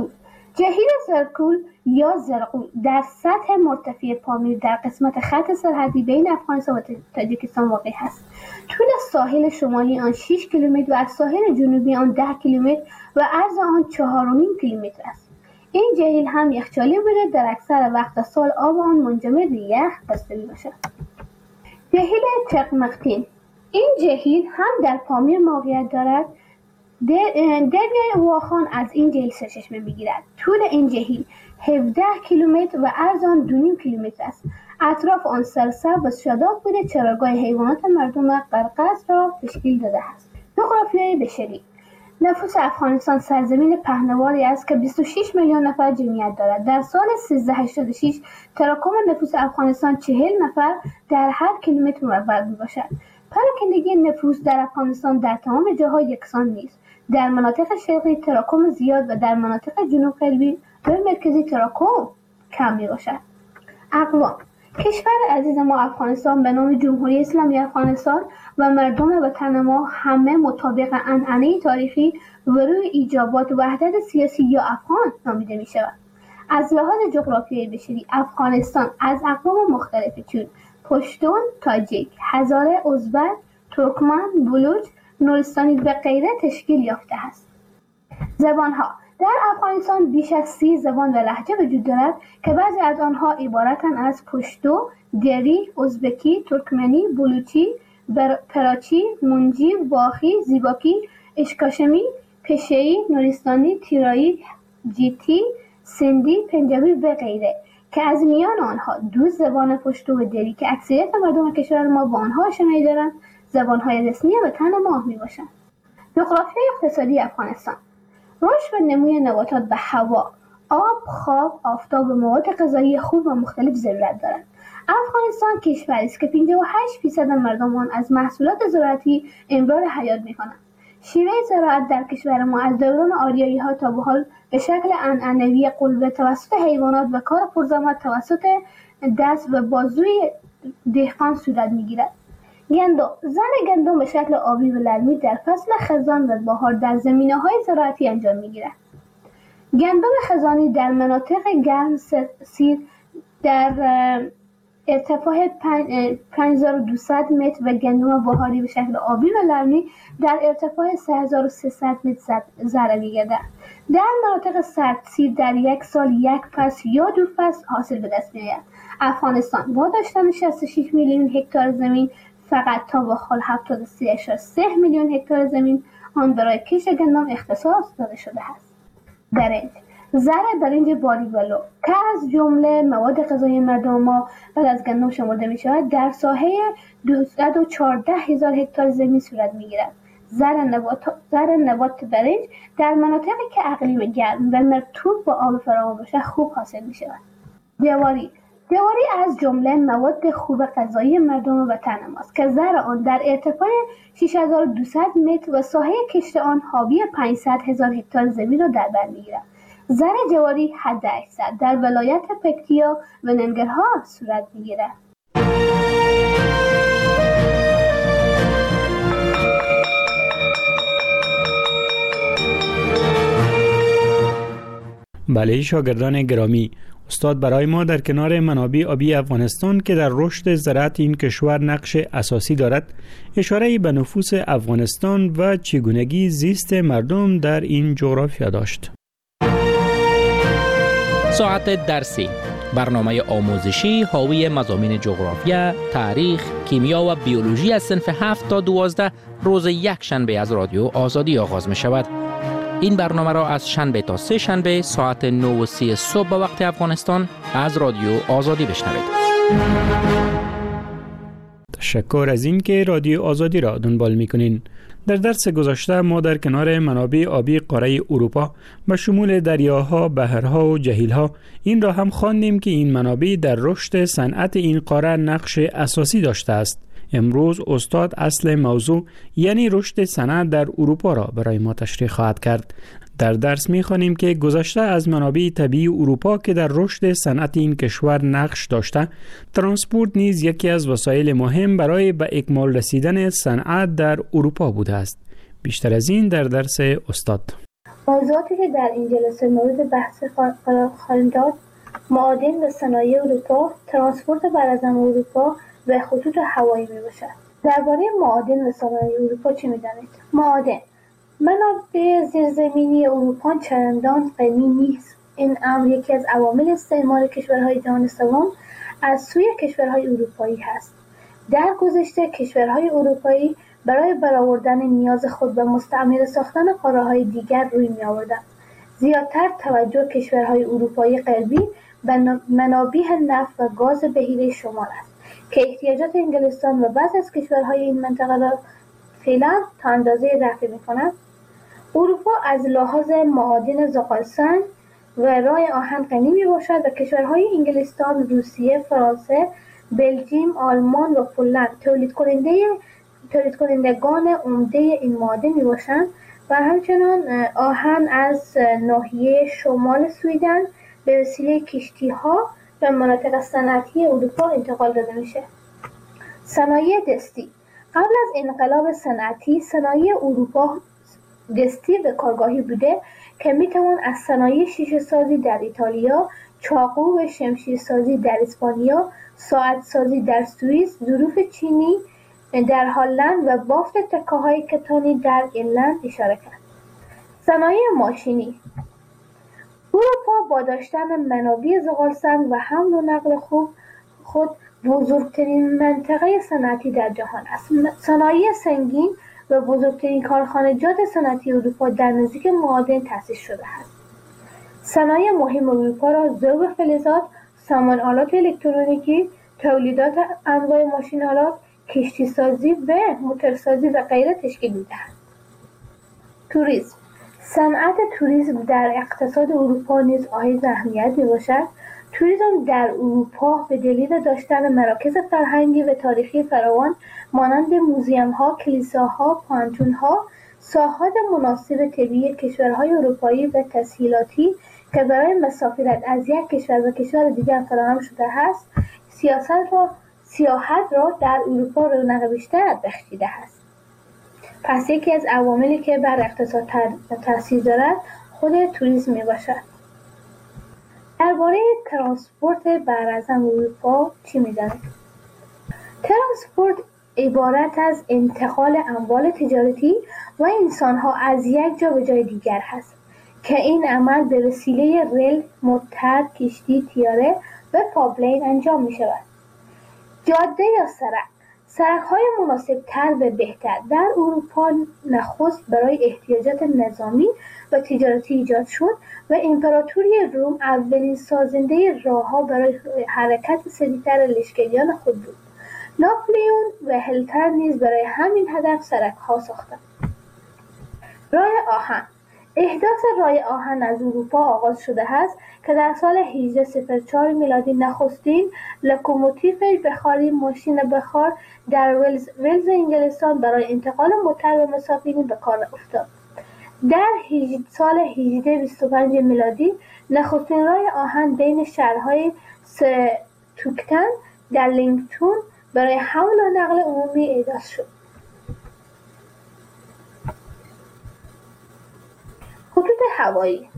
زرقول یا زرقول در سطح مرتفع پامیر در قسمت خط سرحدی بین افغانستان و تاجیکستان واقع است. طول ساحل شمالی آن 6 کیلومتر و از ساحل جنوبی آن 10 کیلومتر و عرض آن 4.5 کیلومتر است. این جهیل هم یخچالی بوده، در اکثر وقت سال آب آن منجمد به یخ بسته می باشد. جهیل چقمقتین. این جهیل هم در پامیر موقعیت دارد. دریای واخان از این جهیل سرچشمه میگیرد. طول این جهیل 17 کیلومتر و عرض آن 2.5 کیلومتر است. اطراف آن سرسبز و شاداب بوده. چراگاه حیوانات مردم قرقاز را تشکیل داده است. جغرافیای بشری. نفوس افغانستان سرزمین پهناوری است که 26 میلیون نفر جمعیت دارد. در سال 1386 تراکم نفوس افغانستان 40 نفر در هر کیلومتر مربع میباشد. پراکندگی نفوس در افغانستان در تمام جاها یکسان نیست. در مناطق شرقی تراکم زیاد و در مناطق جنوب غربی و مرکزی تراکم کم می باشد. اقوام. کشور عزیز ما افغانستان به نام جمهوری اسلامی افغانستان و مردم وطن ما همه مطابق عنعنه تاریخی و روی ایجابات وحدت سیاسی یا افغان نامیده می شود. از لحاظ جغرافیایی بشری افغانستان از اقوام مختلفی چون پشتون، تاجیک، هزاره، ازبک، ترکمن، بلوچ، نورستانی و غیره تشکیل یافته است. زبانها. در افغانستان بیش از 30 زبان و لهجه وجود دارد که بعضی از آنها عبارتند از پشتو، دری، ازبکی، ترکمنی، بلوچی، پراچی، منجی، واخی، زیباکی، اشکاشمی، پشه‌ای، نورستانی، تیرایی، جیتی، سندی، پنجابی و غیره که از میان آنها 2 زبان پشتو و دری که اکثریت مردم کشور ما با آنها آشنایی دارند زبانهای رسمی وطن ما می باشند. جغرافیای اقتصادی افغانستان. رشد و نموی نباتات به هوا، آب، خواب، آفتاب و مواد غذایی خوب و مختلف ضرورت دارند. افغانستان کشوری است که 58% مردم آن از محصولات زراعتی امرار حیات می‌کنند. شیوه زراعت در کشور ما از دوران آریایی‌ها تا به حال به شکل عنعنوی قلبه توسط حیوانات و کار پرزحمت توسط دست و بازوی دهقان صورت می‌گیرد. گندم. زن گندم به شکل آبی و لرمی در فصل خزان و بهار در زمینه‌های زراعتی انجام می‌گیرد. گندم خزانی در مناطق گرم سیر در ارتفاع 5200 متر و گندم بهاری به شکل آبی و لرمی در ارتفاع 3300 متر ذره می‌گردد. در مناطق سردسیر در یک سال یک فصل یا 2 فصل حاصل به دست می‌آید. افغانستان با داشتن 66 میلیون هکتار زمین فقط تا به حال 73.3 میلیون هکتار زمین آن برای کشت گندم اختصاص داده شده است. برنج. زرع برنج باریولو که از جمله مواد غذایی مردم ما بعد از گندم شمرده می شود در ساحه 214,000 هکتار زمین صورت می گیرد. زرع نبات برنج در مناطقی که اقلیم گرم و مرطوب با آب فراوان باشد خوب حاصل می شود. جواری از جمله مواد خوب غذایی مردم وطن ماست که زرع آن در ارتفاع 6200 متر و ساحه کشت آن حاوی 500,000 هکتار زمین را در بر می‌گیرد. زرع جواری حداکثر در ولایت پکتیا و ننگرهار صورت می‌گیرد. بله شاگردان گرامی، استاد برای ما در کنار منابع آبی افغانستان که در رشد زراعت این کشور نقش اساسی دارد اشاره به نفوس افغانستان و چگونگی زیست مردم در این جغرافیا داشت. ساعت درسی، برنامه آموزشی حاوی مضامین جغرافیا، تاریخ، کیمیا و بیولوژی از صنف 7 تا 12 روز یک شنبه از رادیو آزادی آغاز می شود. این برنامه را از شنبه تا 3 شنبه ساعت 9:30 صبح به وقت افغانستان از رادیو آزادی بشنوید. تشکر از این که رادیو آزادی را دنبال می‌کنین. در درس گذشته ما در کنار منابع آبی قاره اروپا به شمول دریاها، بحرها و جهیلها این را هم خواندیم که این منابع در رشد صنعت این قاره نقش اساسی داشته است. امروز استاد اصل موضوع یعنی رشد صنعت در اروپا را برای ما تشریح خواهد کرد. در درس می‌خوانیم که گذشته از منابع طبیعی اروپا که در رشد صنعت این کشور نقش داشته، ترانسپورت نیز یکی از وسایل مهم برای به اکمال رسیدن صنعت در اروپا بوده است. بیشتر از این در درس استاد. موضوعاتی که در این جلسه مورد بحث قرار خواهیم داد: معادن و صنایع اروپا، ترانسپورت براعظم اروپا و خطوط هوایی میباشد. درباره معادن و صنایع اروپا چه می‌دانید؟ معادن منابع زیرزمینی اروپا چندان غنی نیست. این امر یکی از عوامل استعمار کشورهای جهان سوم از سوی کشورهای اروپایی هست. در گذشته کشورهای اروپایی برای برآوردن نیاز خود و مستعمره ساختن قاره‌های دیگر روی می‌آوردند. زیادتر توجه کشورهای اروپایی غربی به منابع نفت و گاز بحیره شمال است که احتیاجات انگلستان و بعضی از کشورهای این منطقه را فعلا تا اندازه رفع می‌کند. اروپا از لحاظ معادن زغالسنگ و رای آهن غنی میباشد و کشورهای انگلستان، روسیه، فرانسه، بلژیم، آلمان و پولند تولید کنندگان عمده این معادن میباشند و همچنان آهن از ناحیه شمال سویدن به وسیله کشتی‌ها به مناطق صنعتی اروپا انتقال داده میشه. صنایع دستی. قبل از انقلاب صنعتی صنایع اروپا دستی و کارگاهی بوده که میتوان از صنایع شیشه سازی در ایتالیا، چاقو و شمشیر سازی در اسپانیا، ساعت سازی در سوئیس، ظروف چینی در هلند و بافت تکه‌های کتانی در ایرلند اشاره کرد. صنایع ماشینی. اروپا با داشتن منابع زغالسنگ و حمل و نقل خود بزرگترین منطقه صنعتی در جهان است. صنایع سنگین و بزرگترین کارخانجات صنعتی اروپا در نزدیک معادن تأسیس شده است. صنایع مهم اروپا را ذوب فلزات، سامان آلات الکترونیکی، تولیدات انواع ماشین‌آلات، کشتی‌سازی و موتورسازی و غیره تشکیل می‌دهند. توریسم. صنعت توریسم در اقتصاد اروپا نیز حائز اهمیت می‌باشد. توریسم در اروپا به دلیل داشتن مراکز فرهنگی و تاریخی فراوان مانند موزیم‌ها، کلیساها، پانتون‌ها، ساحات مناسب طبیعی کشورهای اروپایی و تسهیلاتی که برای مسافرت از یک کشور به کشور دیگر فراهم شده است، سیاحت را در اروپا رونق بیشتر بخشیده است. پس یکی از عواملی که بر اقتصاد تاثیر دارد خود توریسم میباشد. درباره ترانسپورت براعظم اروپا چی می‌دانید؟ ترانسپورت عبارت از انتقال اموال تجارتی و انسان‌ها از یک جا به جای دیگر هست که این عمل به وسیله ریل، موتر، کشتی، طیاره و پایپلاین انجام می‌شود. جاده یا سرک‌های مناسب‌تر و بهتر در اروپا نخست برای احتیاجات نظامی و تجارتی ایجاد شد و امپراتوری روم اولین سازنده راه‌ها برای حرکت سریعتر لشکریان خود بود. ناپلئون و هیتلر نیز برای همین هدف سرک‌ها ساختند. رای آهن. احداث رای آهن از اروپا آغاز شده است که در سال 1804 میلادی نخستین لوکوموتیو بخاری ماشین بخار در ولز انگلستان برای انتقال موتر و مسافرین به کار افتاد. در سال 1825 میلادی نخستین رای آهن بین شهرهای ستوکتن در لینکتون برای حمل و نقل عمومی احداث شد. خطوط هوایی.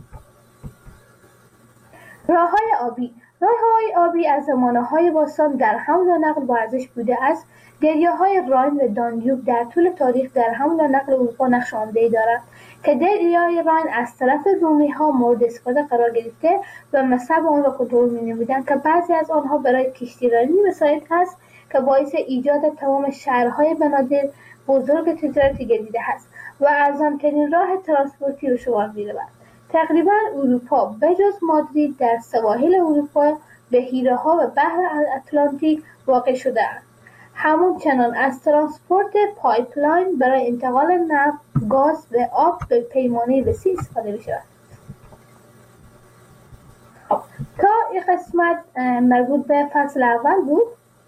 راه‌های آبی از زمانه‌های باستان در حمل و نقل با ارزش بوده است. دریاهای راین و دانیوب در طول تاریخ در حمل و نقل اروپا نقش عمده‌ای دارند که دریای راین از طرف رومی‌ها مورد استفاده قرار گرفته و مصب آن را کنترل می‌نمودند که بعضی از آنها برای کشتیرانی وسایل است که باعث ایجاد تمام شهرهای بنادر بزرگ تجارتی گردیده است و ارزان‌ترین راه ترانسپورتی به شمار می‌رود. تقریباً اروپا بجز مادرید در سواحل اروپا بحیره‌ها و بحر اتلانتیک واقع شده‌اند. همچنان از ترانسپورت پایپلاین برای انتقال نفت، گاز و آب به پیمانه وسیع استفاده می‌شود. تا این قسمت مربوط به فصل اول بود.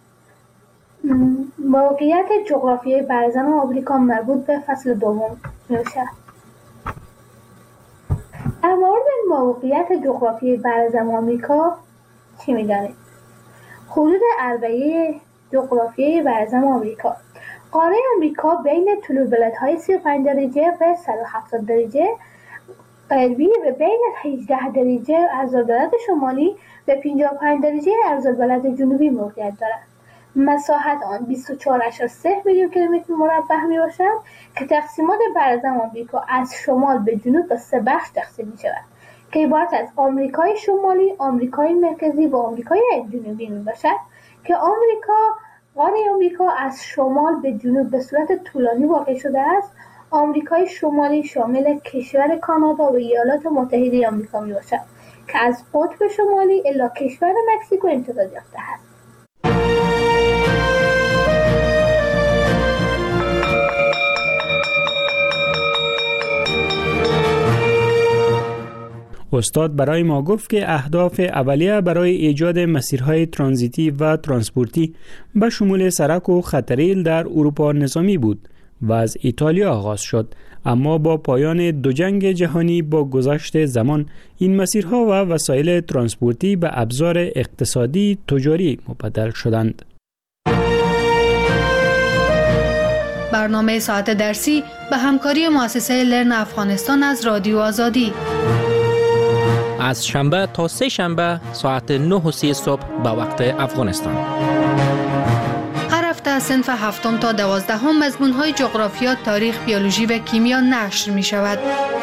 موقعیت جغرافیایی براعظم آمریکا مربوط به فصل دوم میشه. در مورد موقعیت جغرافیایی براعظم آمریکا چی می‌دانید؟ حدود اربعه جغرافیایی براعظم آمریکا. قاره آمریکا بین طول بلندهای 35 درجه و 170 درجه غربی و بین 18 درجه عرض‌البلد شمالی و 55 درجه عرض‌البلد جنوبی موقعیت دارد. مساحت آن 24.3 میلیون کیلومتر مربع میباشد که تقسیمات براعظم آمریکا از شمال به جنوب به 3 بخش تقسیم میشود که عبارت از آمریکای شمالی، آمریکای مرکزی و آمریکای جنوبی میباشد که قاره آمریکا از شمال به جنوب به صورت طولانی واقع شده است. آمریکای شمالی شامل کشور کانادا و ایالات متحده آمریکا میباشد که از قطب شمالی الی کشور مکزیکو امتداد یافته است. استاد برای ما گفت که اهداف اولیه برای ایجاد مسیرهای ترانزیتی و ترانسپورتی به شمول سرک و خطریل در اروپا نظامی بود و از ایتالیا آغاز شد، اما با پایان دو جنگ جهانی با گذشت زمان این مسیرها و وسایل ترانسپورتی به ابزار اقتصادی تجاری مبدل شدند. برنامه ساعت درسی به همکاری مؤسسه لرن افغانستان از رادیو آزادی از شنبه تا سه شنبه ساعت 9:30 صبح به وقت افغانستان. هر هفته صنف 7 تا 12 مضمون‌های جغرافیا، تاریخ، بیولوژی و کیمیا نشر می‌شود.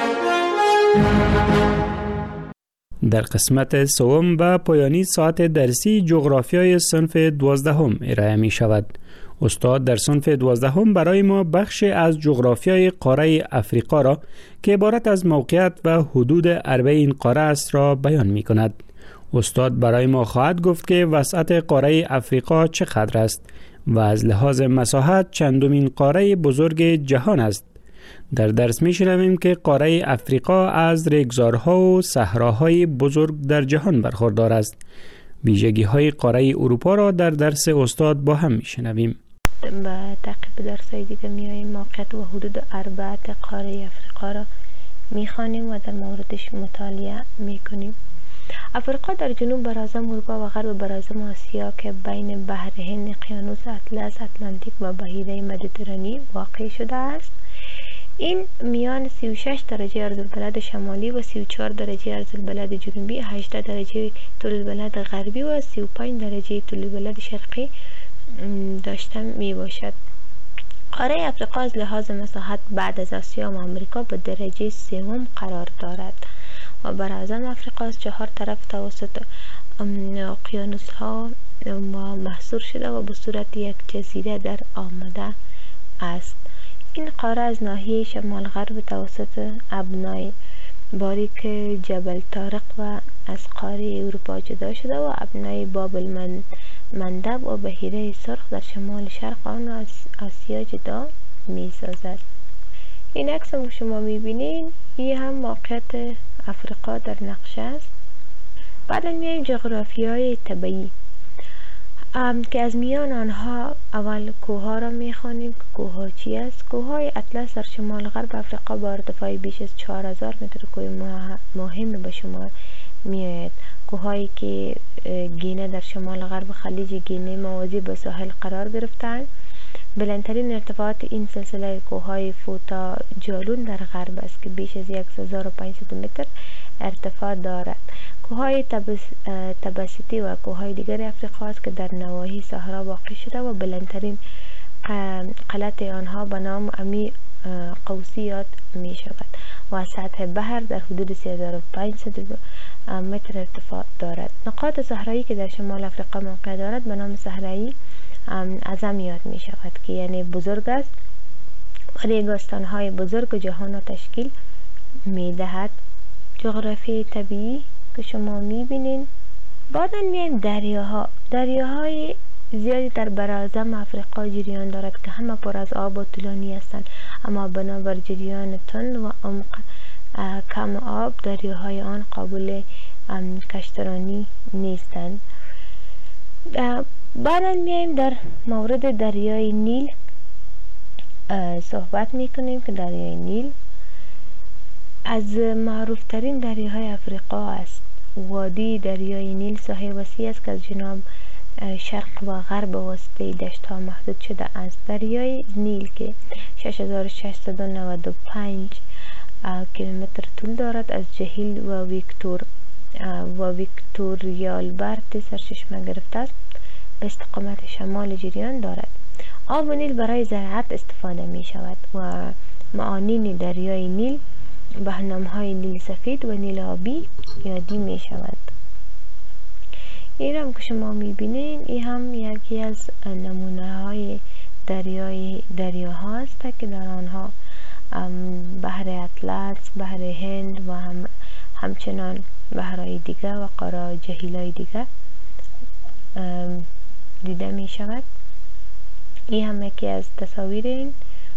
در قسمت سوم و پایانی ساعت درسی جغرافیای صنف 12 ارائه می‌شود. استاد در صنف 12 برای ما بخش از جغرافیای قاره افریقا را که عبارت از موقعیت و حدود اربع این قاره است را بیان می کند. استاد برای ما خواهد گفت که وسعت قاره افریقا چقدر است و از لحاظ مساحت چندمین قاره بزرگ جهان است. در درس می شنویم که قاره افریقا از ریگزارها و صحراهای بزرگ در جهان برخوردار است. ویژگی های قاره اروپا را در درس استاد با هم می شنویم. با تعقیب درس‌های دیگه میاییم موقعیت و حدود اربعه قاره افریقا را میخوانیم و در موردش مطالعه میکنیم. افریقا در جنوب براعظم اروپا و غرب براعظم آسیا که بین بحر هند، اقیانوس اطلس، اتلانتیک و بحیره مدیترانی واقع شده است. این میان 36 درجه عرض‌البلد شمالی و 34 درجه عرض‌البلد جنوبی، 18 درجه طول‌البلد غربی و 35 درجه طول‌البلد شرقی داشته می باشد. قاره افریقا از لحاظ مساحت بعد از آسیا و آمریکا به درجه سوم قرار دارد و براعظم افریقا از 4 طرف توسط اقیانوس ها محصور شده و به صورت یک جزیره در آمده است. این قاره از ناحیه شمال غرب توسط ابنای باریک جبل طارق و از قاره اروپا جدا شده و ابنای بابل مندب و بحیره سرخ در شمال شرق آن از آسیا جدا می سازد. این عکس هم شما می بینین، این هم موقعیت افریقا در نقشه است. بعد میایم جغرافیای طبیعی که از میان آنها اول کوه را می خوانیم که کوه ها چی است. کوه های اطلس در شمال غرب افریقا با ارتفاع بیش از 4000 متر کوه مهم به شمار می آید. کوههایی که گینه در شمال غرب خلیج گینه موازی به ساحل قرار گرفتند. بلندترین ارتفاعات این سلسله کوههای فوتا جالون در غرب است که بیش از 1500 متر ارتفاع دارد. کوههای تبسیتی و کوههای دیگر افریقا است که در نواحی صحرا واقع شده و بلندترین قلعت آنها به نام امی قوسی یاد می شود و از سطح بحر در حدود 3500 متر ارتفاع دارد. نقاط صحرایی که در شمال افریقا موقع دارد به نام صحرایی اعظم یاد می شود که یعنی بزرگ است و ریگستان‌های بزرگ جهان را تشکیل می دهد. جغرافی طبیعی که شما می بینین. بعد میایم دریاهای زیادی در براعظم افریقا جریان دارد که همه پر از آب و طولانی هستند، اما بنابر جریان تند و عمق کم آب دریاهای آن قابل کشترانی نیستند. بعدا میایم در مورد دریای نیل صحبت میکنیم که دریای نیل از معروف ترین دریاهای افریقا است. وادی دریای نیل ساحه وسیع است که از جنوب شرق و غرب واسطه دشت‌ها محدود شده است. دریای نیل که 6695 کیلومتر طول دارد از جهیل و ویکتوریالبرت سرچشمه گرفته است به استقامت شمال جریان دارد. آب نیل برای زراعت استفاده می شود و معانین دریای نیل به نام‌های نیل سفید و نیل آبی یادی می شود. این هم که شما می بینین این هم یکی از نمونه های دریاها است که در آنها بحر اطلس، بحر هند و همچنان بحرهای دیگه و قاره جهیل‌های دیگه دیده می شود. این هم یکی از تصاویر این.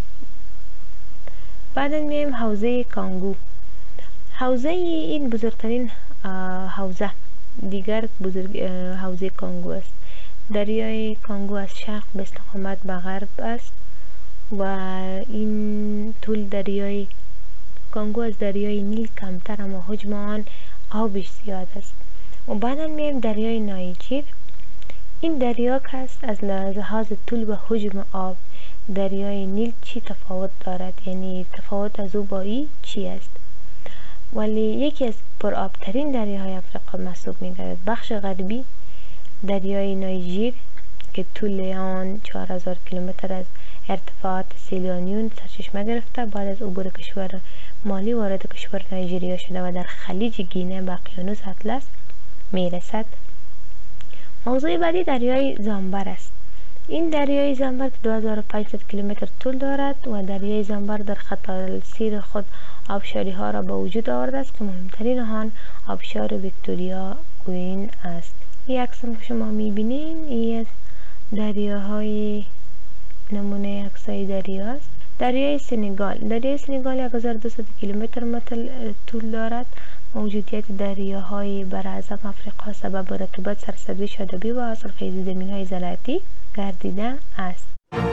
بعد میایم حوزه کانگو. حوزه این بزرگترین حوزه دیگر حوزه کانگو است. دریای کانگو از شرق به استقامت به غرب است و این طول دریای کانگو از دریای نیل کمتر اما حجم آن آبش زیاد است. و بعدا میایم دریای نایجیر. این دریا که است از لحاظ طول و حجم آب دریای نیل چی تفاوت دارد، یعنی تفاوت از او با این چی است؟ ولی یکی از پرآبترین دریاهای افریقا محسوب می‌گردد. بخش غربی دریای نایجیر که طول آن 4000 کیلومتر از ارتفاعات سیلیانیون سرچشمه گرفته بعد از عبور کشور مالی وارد کشور نایجریا شده و در خلیج گینه به اقیانوس اطلس میرسد. موضوع بعدی دریای زامبر است. این دریای زامبر 2500 کیلومتر طول دارد و دریای زامبر در خط السیر خود آبشاری ها را به وجود آورده است که مهمترین آن آبشار ویکتوریا کوین است. این عکس که شما میبینین این از دریاهای نمونه عکسای دریا است. دریای سنگال 1200 کیلومتر طول دارد. موجودیت دریاهای براعظم افریقا سبب رطوبت، سرسبزی شادابی و حاصلخیزی زمین‌های زراعتی گردیده است.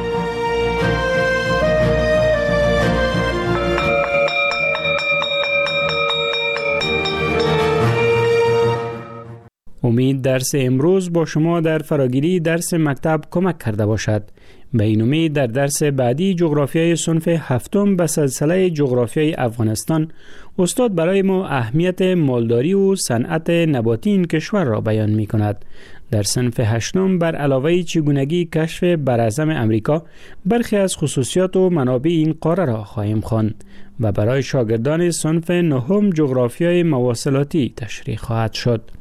امید درس امروز با شما در فراگیری درس مکتب کمک کرده باشد. به این امید در درس بعدی جغرافیای صنف هفتم به سلسله جغرافیای افغانستان استاد برای ما اهمیت مالداری و صنعت نباتی این کشور را بیان می کند. در صنف هشتم بر علاوه چگونگی کشف براعظم امریکا برخی از خصوصیات و منابع این قاره را خواهیم خواند و برای شاگردان صنف نهم جغرافیای مواصلاتی تشریح خواهد شد.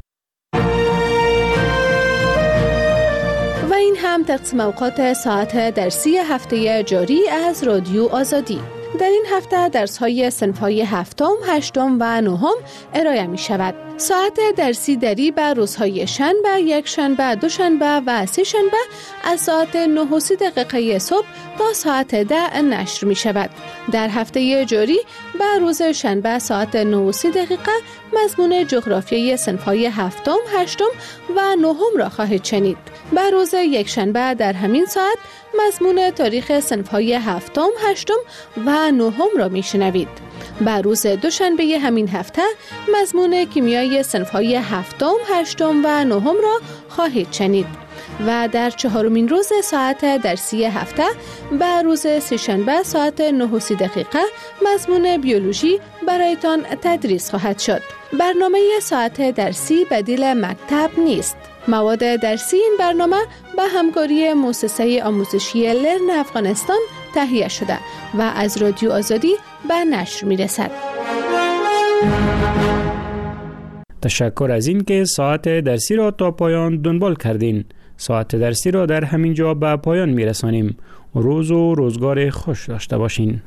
و این هم تقسیم اوقات ساعت درسی هفته جاری از رادیو آزادی. در این هفته درس‌های صنف‌های هفتم، هشتم و نهم ارائه می شود. ساعت درسی دری به روزهای شنبه، یک شنبه، دوشنبه و سه شنبه از ساعت 9:30 صبح تا ساعت 10 نشر می شود. در هفته جاری به روز شنبه ساعت 9:30 مضمون جغرافیای صنف‌های هفتم، هشتم و نهم را خواهید شنید. به روز یک شنبه در همین ساعت مضمون تاریخ صنف‌های هفتم، هشتم و نهم را میشنوید. به روز دوشنبه همین هفته مضمون کیمیای صنف‌های هفتم، هشتم و نهم را خواهید شنید. و در چهارمین روز ساعت درسی هفته به روز سه‌شنبه ساعت 9:30 مضمون بیولوژی برایتان تدریس خواهد شد. برنامه ساعت درسی بدیل مکتب نیست. مواد درسی این برنامه به همکاری مؤسسه آموزشی لرن افغانستان تهیه شده و از رادیو آزادی به نشر می رسد. تشکر از این که ساعت درسی را تا پایان دنبال کردین. ساعت درسی را در همین جا به پایان می رسانیم. روز و روزگار خوش داشته باشین.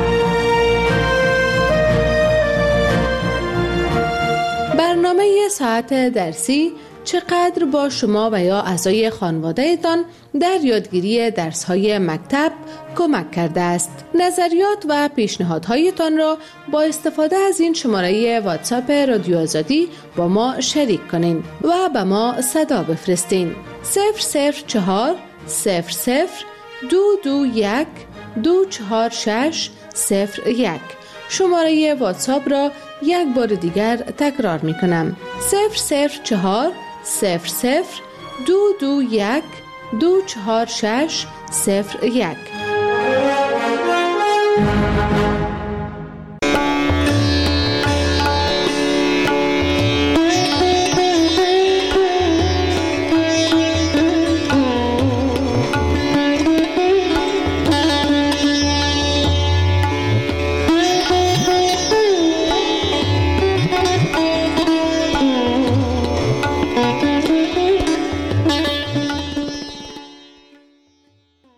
برنامه ساعت درسی چقدر با شما و یا اعضای خانواده‌تان در یادگیری درس‌های مکتب کمک کرده است. نظریات و پیشنهادهایتان را با استفاده از این شماره واتساپ رادیو آزادی با ما شریک کنین و به ما صدا بفرستین. 004 00 221 246 01. شماره واتساپ را یک بار دیگر تکرار می کنم: 004 00 221 246 01.